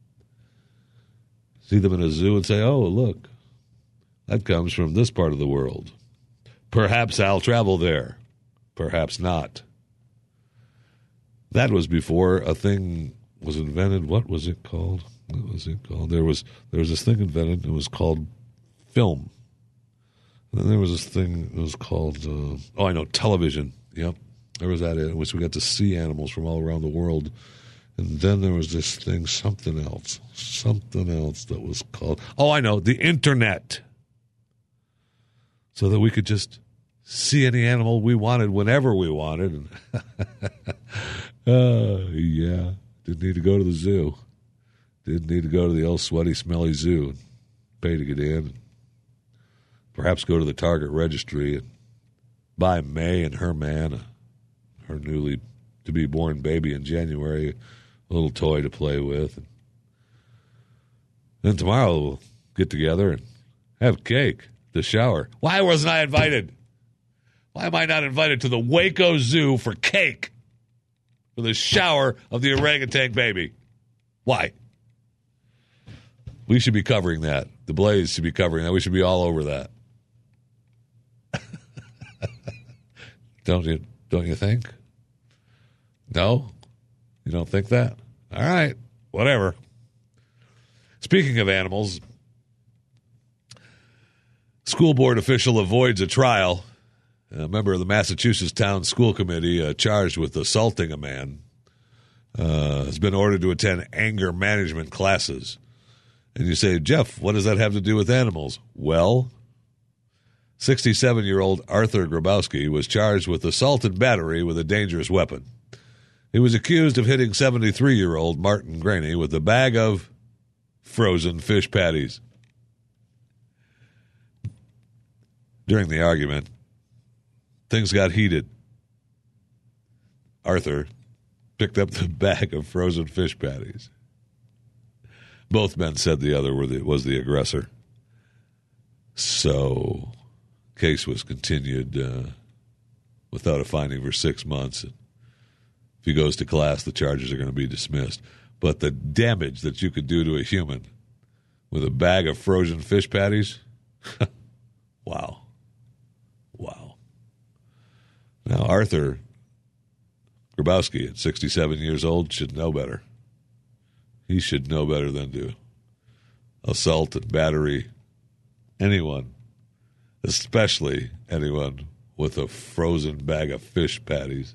See them in a zoo and say, oh, look, that comes from this part of the world. Perhaps I'll travel there. Perhaps not. That was before a thing was invented. What was it called? What was it called? There was there was this thing invented. It was called film. And then there was this thing. It was called uh, oh, I know, television. Yep. There was that in which we got to see animals from all around the world. And then there was this thing, something else, something else that was called, oh, I know, the internet. So that we could just see any animal we wanted whenever we wanted. uh, yeah, didn't need to go to the zoo. Didn't need to go to the old sweaty, smelly zoo and pay to get in. Perhaps go to the Target registry and buy May and her man, uh, her newly to be born baby in January, a little toy to play with. And then tomorrow we'll get together and have cake, the shower. Why wasn't I invited? Why am I not invited to the Waco Zoo for cake? For the shower of the orangutan baby? Why? We should be covering that. The Blaze should be covering that. We should be all over that. Don't you, don't you think? No? You don't think that? All right. Whatever. Speaking of animals, school board official avoids a trial. A member of the Massachusetts Town School Committee uh, charged with assaulting a man uh, has been ordered to attend anger management classes. And you say, Jeff, what does that have to do with animals? Well, sixty-seven-year-old Arthur Grabowski was charged with assault and battery with a dangerous weapon. He was accused of hitting seventy-three-year-old Martin Graney with a bag of frozen fish patties. During the argument, things got heated. Arthur picked up the bag of frozen fish patties. Both men said the other were the, was the aggressor. So, case was continued uh, without a finding for six months. If he goes to class, the charges are going to be dismissed. But the damage that you could do to a human with a bag of frozen fish patties, wow. Wow. Now, Arthur Grabowski, at sixty-seven years old, should know better. He should know better than to assault and battery anyone, especially anyone with a frozen bag of fish patties.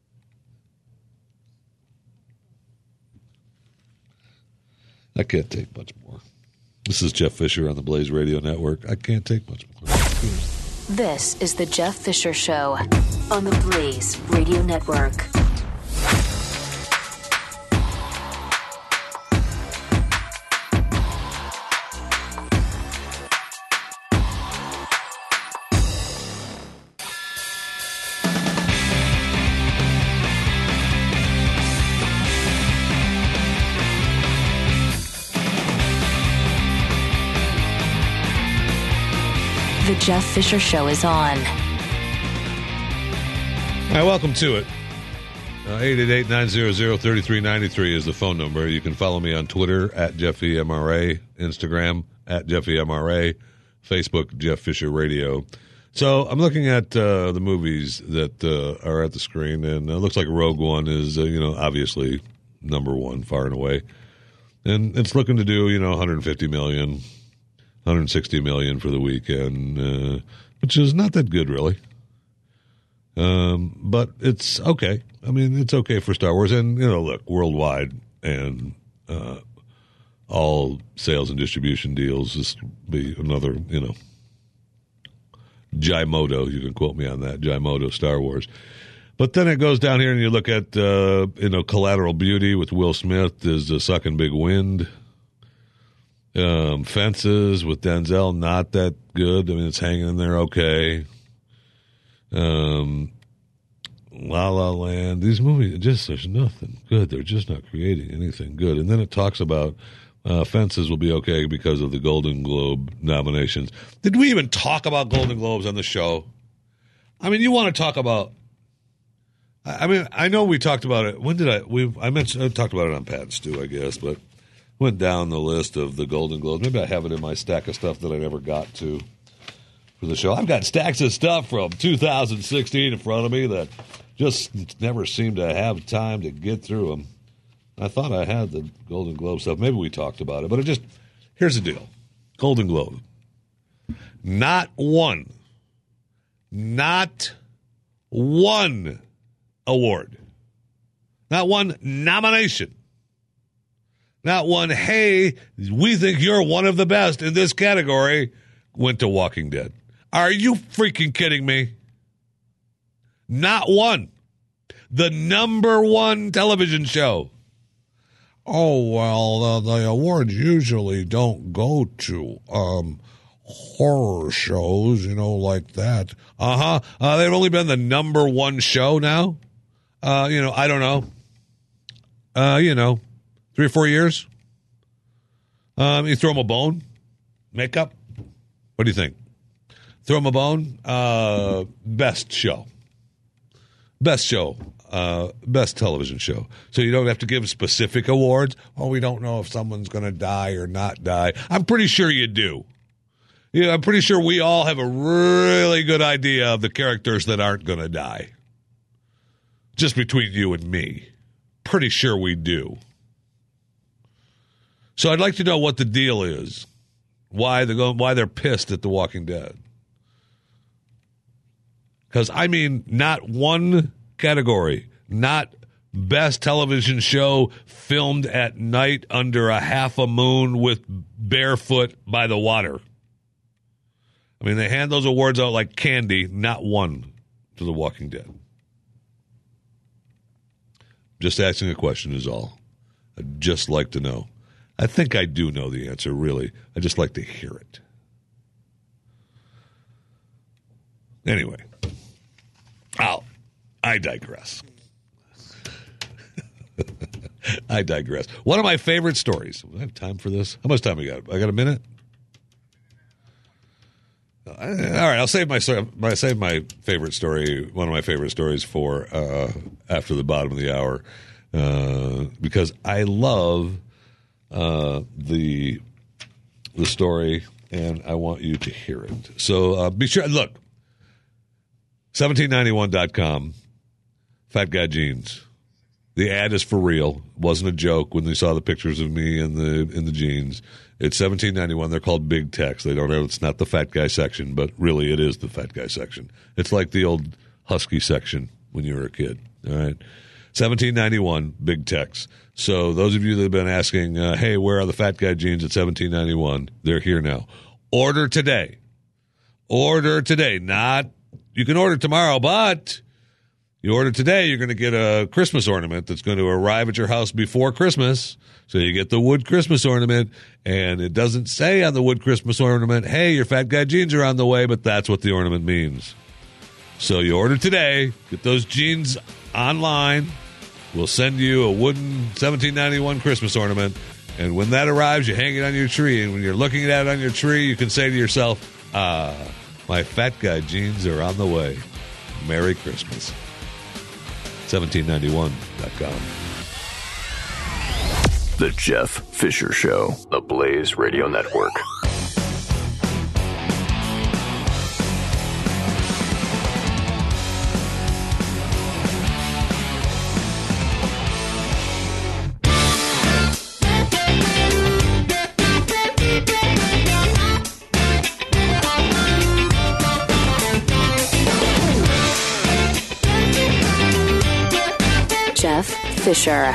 I can't take much more. This is Jeff Fisher on the Blaze Radio Network. I can't take much more. This is the Jeff Fisher Show on the Blaze Radio Network. The Jeff Fisher Show is on. All right, welcome to it. Uh, eight eight eight, nine hundred, thirty-three ninety-three is the phone number. You can follow me on Twitter, at JeffyMRA, Instagram, at JeffyMRA, Facebook, Jeff Fisher Radio. So I'm looking at uh, the movies that uh, are at the screen, and it looks like Rogue One is, uh, you know, obviously number one, far and away. And it's looking to do, you know, one hundred fifty million dollars. one hundred sixty million dollars for the weekend, uh, which is not that good, really. Um, but it's okay. I mean, it's okay for Star Wars. And, you know, look, worldwide and uh, all sales and distribution deals, this will be another, you know, Jimoto. You can quote me on that, Jimoto Star Wars. But then it goes down here and you look at, uh, you know, Collateral Beauty with Will Smith is a sucking big wind. Um, Fences with Denzel, not that good. I mean, it's hanging in there okay. Um, La La Land. These movies, just there's nothing good. They're just not creating anything good. And then it talks about uh, Fences will be okay because of the Golden Globe nominations. Did we even talk about Golden Globes on the show? I mean, you want to talk about? I mean, I know we talked about it. When did I? We I mentioned I talked about it on Pat and Stu, I guess, but. Went down the list of the Golden Globes. Maybe I have it in my stack of stuff that I never got to for the show. I've got stacks of stuff from two thousand sixteen in front of me that just never seemed to have time to get through them. I thought I had the Golden Globe stuff. Maybe we talked about it, but it just, here's the deal. Golden Globe. Not one, not one award. Not one nomination. Not one, hey, we think you're one of the best in this category, went to Walking Dead. Are you freaking kidding me? Not one. The number one television show. Oh, well, uh, the awards usually don't go to um, horror shows, you know, like that. Uh-huh. Uh, they've only been the number one show now. Uh, you know, I don't know. Uh, you know, three or four years. Um, you throw them a bone. Makeup. What do you think? Throw them a bone. Uh, best show. Best show. Uh, best television show. So you don't have to give specific awards. Oh, we don't know if someone's going to die or not die. I'm pretty sure you do. Yeah, I'm pretty sure we all have a really good idea of the characters that aren't going to die. Just between you and me. Pretty sure we do. So I'd like to know what the deal is. Why they're going, why they're pissed at The Walking Dead. Because, I mean, not one category, not best television show filmed at night under a half a moon with barefoot by the water. I mean, they hand those awards out like candy, not one to The Walking Dead. Just asking a question is all. I'd just like to know. I think I do know the answer, really. I just like to hear it. Anyway. Oh, I digress. I digress. One of my favorite stories. Do I have time for this? How much time we got? I got a minute? All right, I'll save my, my save my favorite story, one of my favorite stories for uh, after the bottom of the hour, uh, because I love uh, the the story, and I want you to hear it. So uh, be sure, look, seventeen ninety-one dot com, Fat Guy Jeans. The ad is for real. It wasn't a joke when they saw the pictures of me in the in the jeans. It's seventeen ninety-one. They're called big text. They don't have, it's not the fat guy section, but really it is the fat guy section. It's like the old Husky section when you were a kid. All right. seventeen ninety-one, big text. So those of you that have been asking, uh, hey, where are the fat guy jeans at seventeen ninety-one? They're here now. Order today. Order today. Not, you can order tomorrow, but you order today, you're going to get a Christmas ornament that's going to arrive at your house before Christmas. So you get the wood Christmas ornament, and it doesn't say on the wood Christmas ornament, hey, your fat guy jeans are on the way, but that's what the ornament means. So you order today, get those jeans online. We'll send you a wooden seventeen ninety-one Christmas ornament, and when that arrives, you hang it on your tree, and when you're looking at it on your tree, you can say to yourself, ah, my fat guy jeans are on the way. Merry Christmas. seventeen ninety-one dot com. The Jeff Fisher Show, the Blaze Radio Network. Jeff Fisher.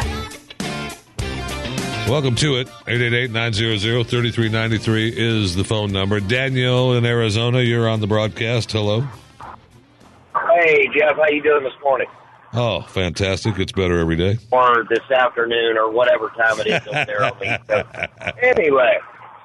Welcome to it. eight eight eight, nine hundred, thirty-three ninety-three is the phone number. Daniel in Arizona, you're on the broadcast. Hello. Hey, Jeff. How you doing this morning? Oh, fantastic. It's better every day. Or this afternoon or whatever time it is up there on the East Coast. Anyway,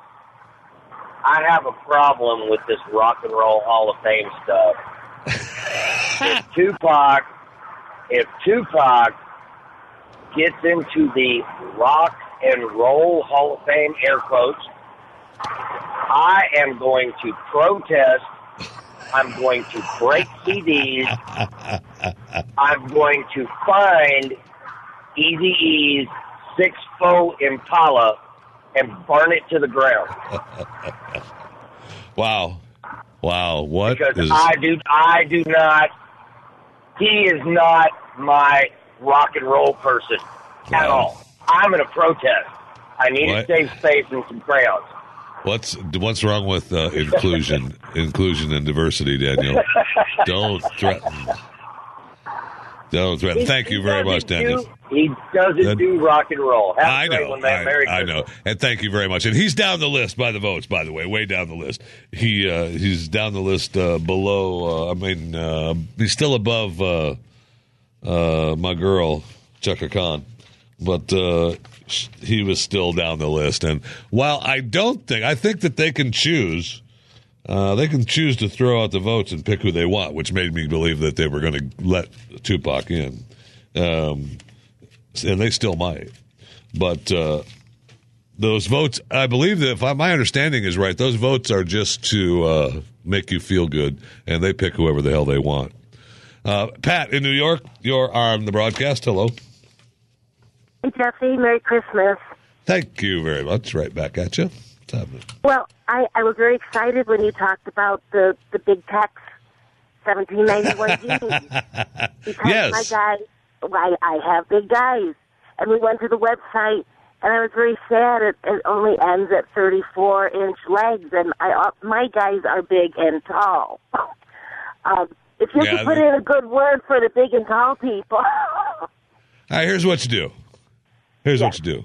I have a problem with this Rock and Roll Hall of Fame stuff. if Tupac, if Tupac gets into the Rock and Roll Hall of Fame, air quotes, I am going to protest. I'm going to break C Ds. I'm going to find Eazy-E's six foot Impala and burn it to the ground. Wow. Wow. What because is... I do, I do not, he is not my rock and roll person at Wow. all. I'm going to protest. I need What? a safe space and some crayons. What's what's wrong with uh, inclusion, inclusion and diversity, Daniel? Don't threaten. No, thank He- you he very doesn't much, Daniel. do- He doesn't That- do rock and roll. Have a I great know, one, man. Merry I, I know, Christmas. and thank you very much. And he's down the list by the votes, by the way, way down the list. He uh, he's down the list uh, below. Uh, I mean, uh, he's still above uh, uh, my girl Chaka Khan, but uh, he was still down the list. And while I don't think, I think that they can choose. Uh, they can choose to throw out the votes and pick who they want, which made me believe that they were going to let Tupac in. Um, and they still might. But uh, those votes, I believe that if I, my understanding is right, those votes are just to uh, make you feel good, and they pick whoever the hell they want. Uh, Pat, in New York, you're on the broadcast. Hello. Hey, Jesse. Merry Christmas. Thank you very much. Right back at you. What's happening? Well, I, I was very excited when you talked about the, the big Tex seventeen ninety-one jeans. Because Yes. my guy, I, I have big guys. And we went to the website, and I was very sad. It, it only ends at thirty-four inch legs, and I uh, my guys are big and tall. um, if you Yeah, could put the- in a good word for the big and tall people. All right, here's what you do. Here's what you do.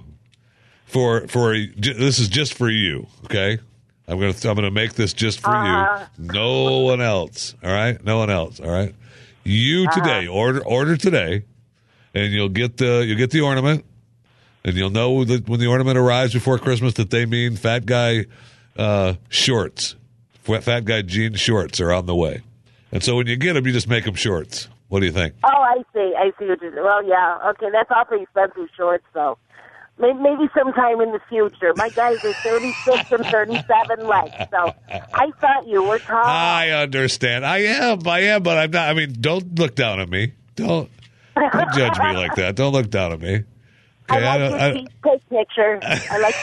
For for this is just for you, okay? I'm gonna I'm gonna make this just for Uh-huh. you. No one else. All right, no one else. All right. You today order order today, and you'll get the you'll get the ornament, and you'll know that when the ornament arrives before Christmas that they mean fat guy uh, shorts, fat guy jean shorts are on the way, and so when you get them, you just make them shorts. What do you think? Oh, I see. I see what you're doing. Well, yeah. Okay, that's awfully expensive shorts, though. Maybe, maybe sometime in the future. My guys are thirty-six and thirty-seven legs, so I thought you were tall. I understand. I am. I am, but I'm not. I mean, don't look down at me. Don't don't judge me like that. Don't look down at me. I Okay, I, like don't, your I, cheesecake picture. I like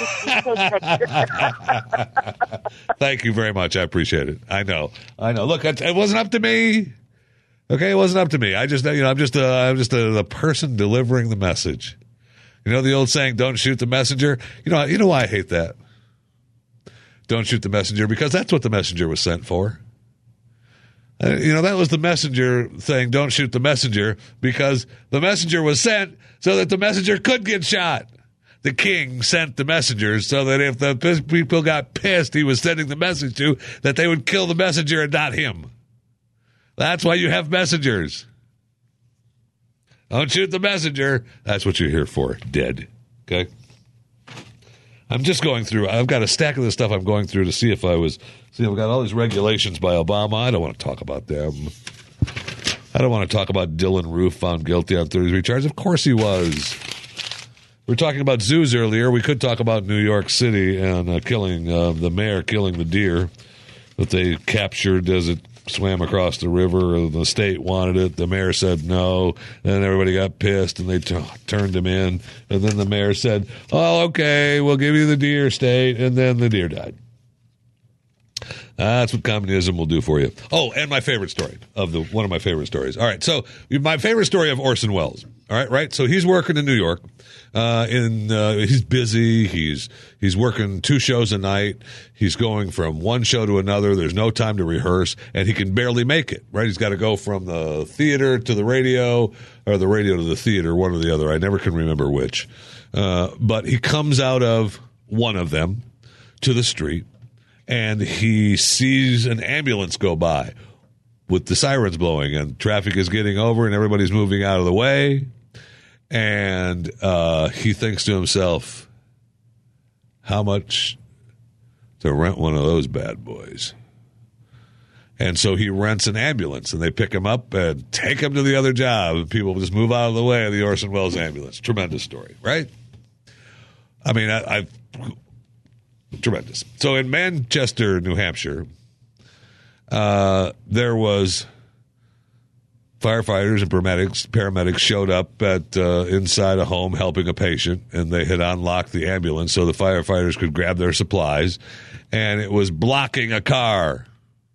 your cheesecake picture. thank you very much. I appreciate it. I know. I know. Look, it, it wasn't up to me. Okay, it wasn't up to me. I just, you know, I'm just, a, I'm just a, the person delivering the message. You know the old saying, "Don't shoot the messenger." You know, you know why I hate that. Don't shoot the messenger, because that's what the messenger was sent for. Uh, you know, that was the messenger saying, "Don't shoot the messenger," because the messenger was sent so that the messenger could get shot. The king sent the messengers so that if the people got pissed he was sending the message to, that they would kill the messenger and not him. That's why you have messengers. Don't shoot the messenger. That's what you're here for. Dead. Okay? I'm just going through. I've got a stack of this stuff I'm going through to see if I was. See, I've got all these regulations by Obama. I don't want to talk about them. I don't want to talk about Dylan Roof found guilty on thirty-three charges. Of course he was. We were talking about zoos earlier. We could talk about New York City and uh, killing uh, the mayor killing the deer that they captured as it swam across the river. The state wanted it. The mayor said no. Then everybody got pissed and they t- turned him in. And then the mayor said, "Oh, okay, we'll give you the deer, state." And then the deer died. That's what communism will do for you. Oh, and my favorite story of the one of my favorite stories. All right, so my favorite story of Orson Welles. All right, right. So he's working in New York. Uh, in uh, he's busy. He's he's working two shows a night. He's going from one show to another. There's no time to rehearse, and he can barely make it. Right. He's got to go from the theater to the radio, or the radio to the theater, one or the other. I never can remember which. Uh, but he comes out of one of them to the street, and he sees an ambulance go by with the sirens blowing, and traffic is getting over, and everybody's moving out of the way. And uh, he thinks to himself, how much to rent one of those bad boys? And so he rents an ambulance, and they pick him up and take him to the other job, and people just move out of the way of the Orson Welles ambulance. Tremendous story, right? I mean, I, I tremendous. So in Manchester, New Hampshire, uh, there was firefighters and paramedics. Paramedics showed up at uh, inside a home helping a patient, and they had unlocked the ambulance so the firefighters could grab their supplies, and it was blocking a car.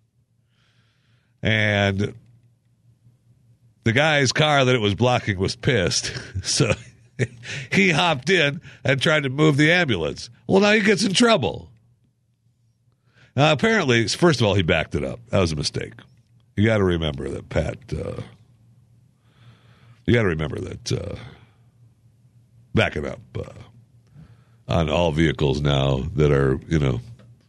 And the guy's car that it was blocking was pissed, so he hopped in and tried to move the ambulance. Well, now he gets in trouble. Now, apparently, first of all, he backed it up. That was a mistake. You got to remember that Pat uh, You got to remember that uh, backing up uh, on all vehicles now that are, you know,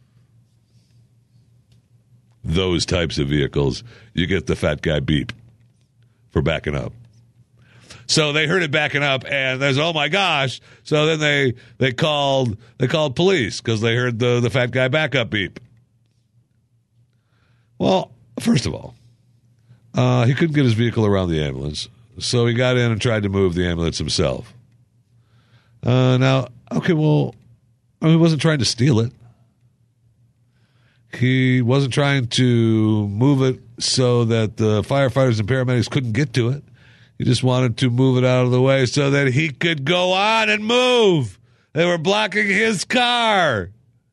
those types of vehicles, you get the fat guy beep for backing up. So they heard it backing up, and there's, oh my gosh! So then they they called they called police because they heard the the fat guy backup beep. Well, first of all, uh, he couldn't get his vehicle around the ambulance, so he got in and tried to move the ambulance himself. Uh, now, okay, well, I mean, he wasn't trying to steal it. He wasn't trying to move it so that the firefighters and paramedics couldn't get to it. He just wanted to move it out of the way so that he could go on and move. They were blocking his car.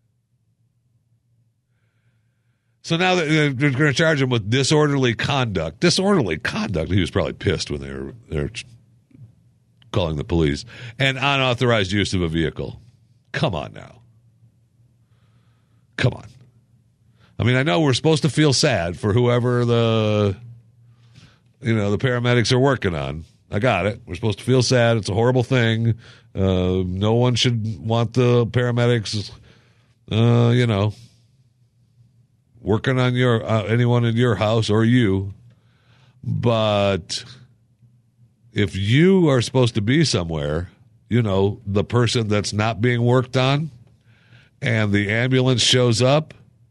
So now they're going to charge him with disorderly conduct. Disorderly conduct. He was probably pissed when they were, they were calling the police. And unauthorized use of a vehicle. Come on now. Come on. I mean, I know we're supposed to feel sad for whoever the, you know, the paramedics are working on. I got it. We're supposed to feel sad. It's a horrible thing. Uh, no one should want the paramedics, uh, you know, working on your uh, anyone in your house or you. But if you are supposed to be somewhere, you know, the person that's not being worked on, and the ambulance shows up,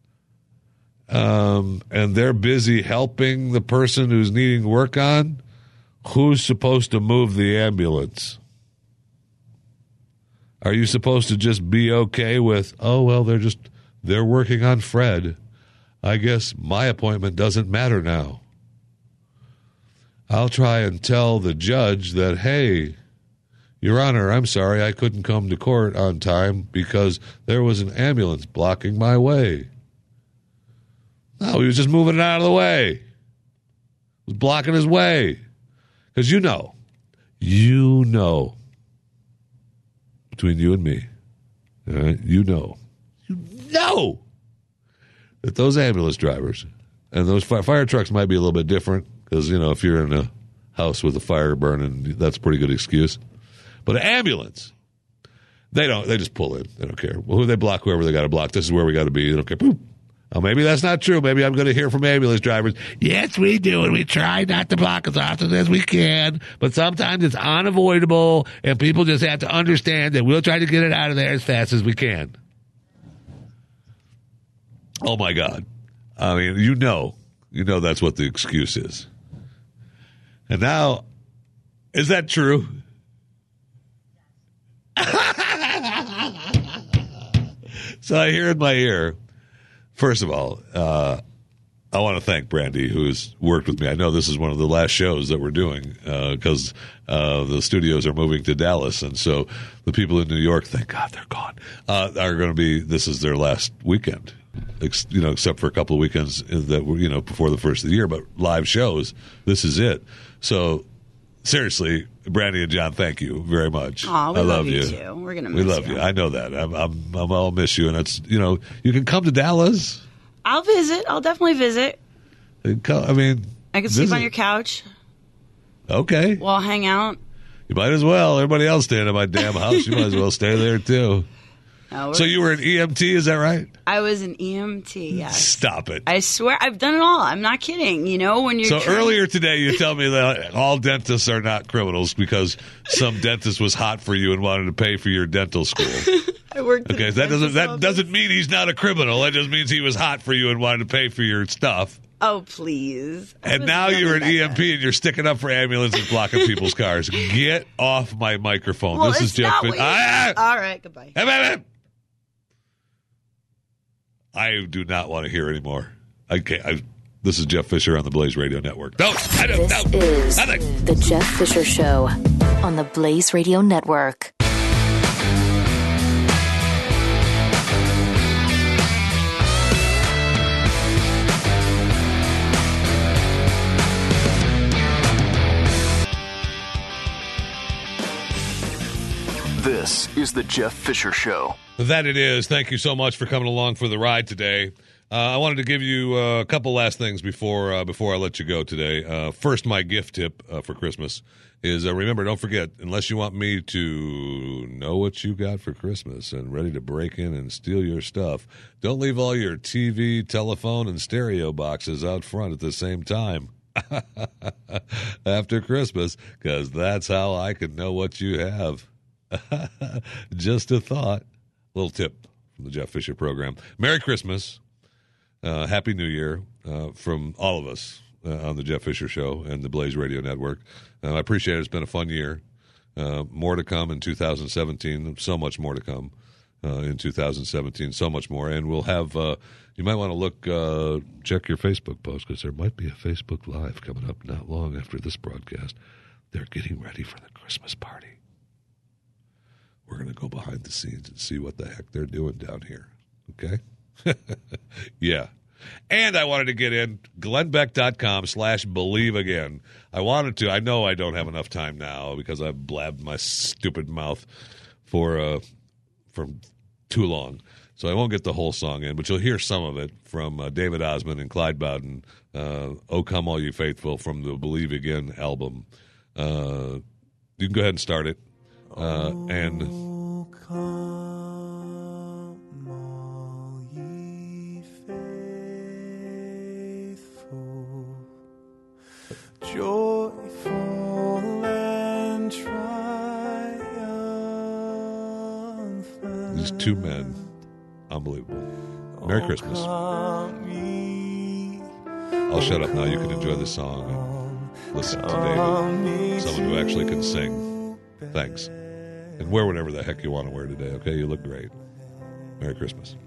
Um, and they're busy helping the person who's needing work on, who's supposed to move the ambulance? Are you supposed to just be okay with, oh, well, they're just, they're working on Fred. I guess my appointment doesn't matter now. I'll try and tell the judge that, hey, Your Honor, I'm sorry I couldn't come to court on time because there was an ambulance blocking my way. No, he was just moving it out of the way. He was blocking his way. Because you know, you know, between you and me, all right, you know, you know that those ambulance drivers and those fire, fire trucks might be a little bit different because, you know, if you're in a house with a fire burning, that's a pretty good excuse. But an ambulance, they don't, they just pull in. They don't care. Well, who they block, whoever they got to block. This is where we got to be. They don't care. Boop. Oh, maybe that's not true. Maybe I'm going to hear from ambulance drivers. Yes, we do, and we try not to block as often as we can, but sometimes it's unavoidable, and people just have to understand that we'll try to get it out of there as fast as we can. Oh, my God. I mean, you know, you know that's what the excuse is. And now, is that true? So I hear in my ear, first of all, uh, I want to thank Brandy, who's worked with me. I know this is one of the last shows that we're doing because uh, uh, the studios are moving to Dallas. And so the people in New York, thank God they're gone, uh, are going to be, this is their last weekend, ex- you know, except for a couple of weekends that were, you know, before the first of the year. But live shows, this is it. So seriously, Brandy and John, thank you very much. Aw, we I love love you, you too. We're gonna we miss love you. you. I know that. I'm, I'm, I'm, I'll miss you. And it's, you know, you can come to Dallas. I'll visit. I'll definitely visit. I mean, I can sleep visit. on your couch. Okay. We'll all hang out. You might as well. Everybody else staying in my damn house. You might as well stay there, too. No, So you were an E M T, is that right? I was an E M T, yes. Stop it. I swear, I've done it all. I'm not kidding. You know, when you're So trying- earlier today, you tell me that all dentists are not criminals because some dentist was hot for you and wanted to pay for your dental school. I worked. Okay, that doesn't that doesn't mean he's not a criminal. That just means he was hot for you and wanted to pay for your stuff. Oh, please. I And was now really you're an that E M P bad. and you're sticking up for ambulances blocking people's cars. Get off my microphone. Well, this is it's Jeff. not Fin- what you- Ah! All right, goodbye. Hey, man, man. I do not want to hear anymore. I can't. I, this is Jeff Fisher on the Blaze Radio Network. No, I don't. This No, is nothing. the Jeff Fisher Show on the Blaze Radio Network. This is the Jeff Fisher Show. That it is. Thank you so much for coming along for the ride today. Uh, I wanted to give you uh, a couple last things before uh, before I let you go today. Uh, first, my gift tip uh, for Christmas is uh, remember, don't forget, unless you want me to know what you got for Christmas and ready to break in and steal your stuff, don't leave all your T V, telephone, and stereo boxes out front at the same time after Christmas, because that's how I can know what you have. Just a thought. Little tip from the Jeff Fisher program. Merry Christmas. Uh, Happy New Year uh, from all of us uh, on the Jeff Fisher Show and the Blaze Radio Network. Uh, I appreciate it. It's been a fun year. Uh, more to come in two thousand seventeen. So much more to come uh, in two thousand seventeen. So much more. And we'll have, uh, you might want to look, uh, check your Facebook post, because there might be a Facebook Live coming up not long after this broadcast. They're getting ready for the Christmas party. We're going to go behind the scenes and see what the heck they're doing down here. Okay? Yeah. And I wanted to get in glennbeck.com slash believe again. I wanted to. I know I don't have enough time now because I've blabbed my stupid mouth for uh, for too long. So I won't get the whole song in, but you'll hear some of it from uh, David Osmond and Clyde Bowden, uh, O Come All You Faithful, from the Believe Again album. Uh, you can go ahead and start it. Uh, and... Joyful and triumphant. These two men, unbelievable. Merry Christmas. I'll shut up now. You can enjoy the song and listen to David, someone who actually can sing. Thanks. And wear whatever the heck you want to wear today, okay? You look great. Merry Christmas.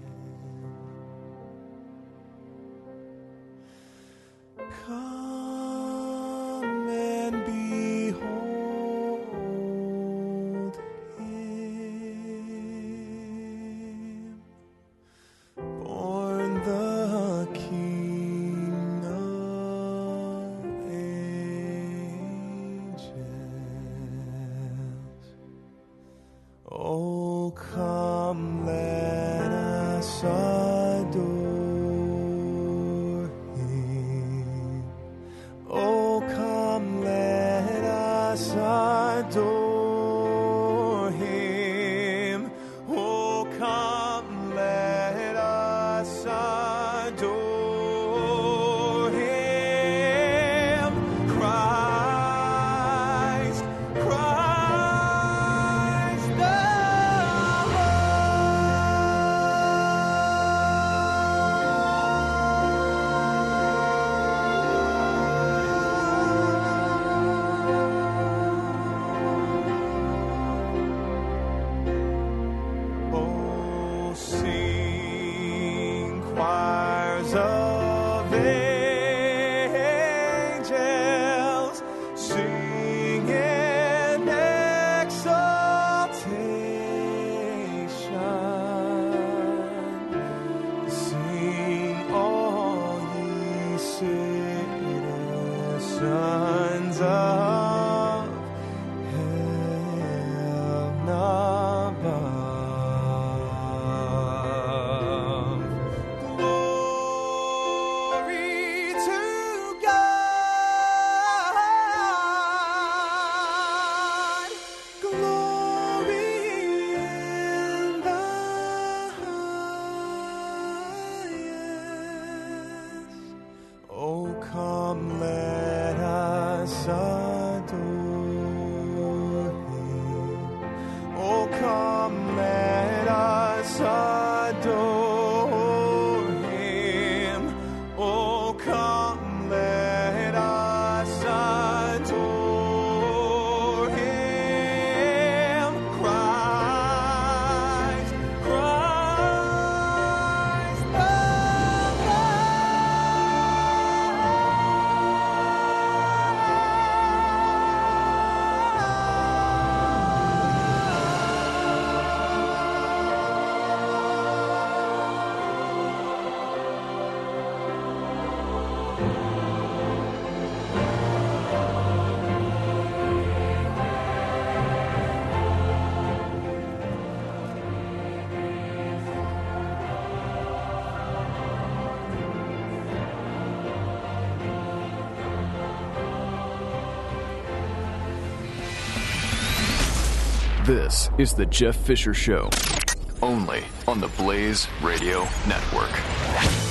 This is the Jeff Fisher Show, only on the Blaze Radio Network.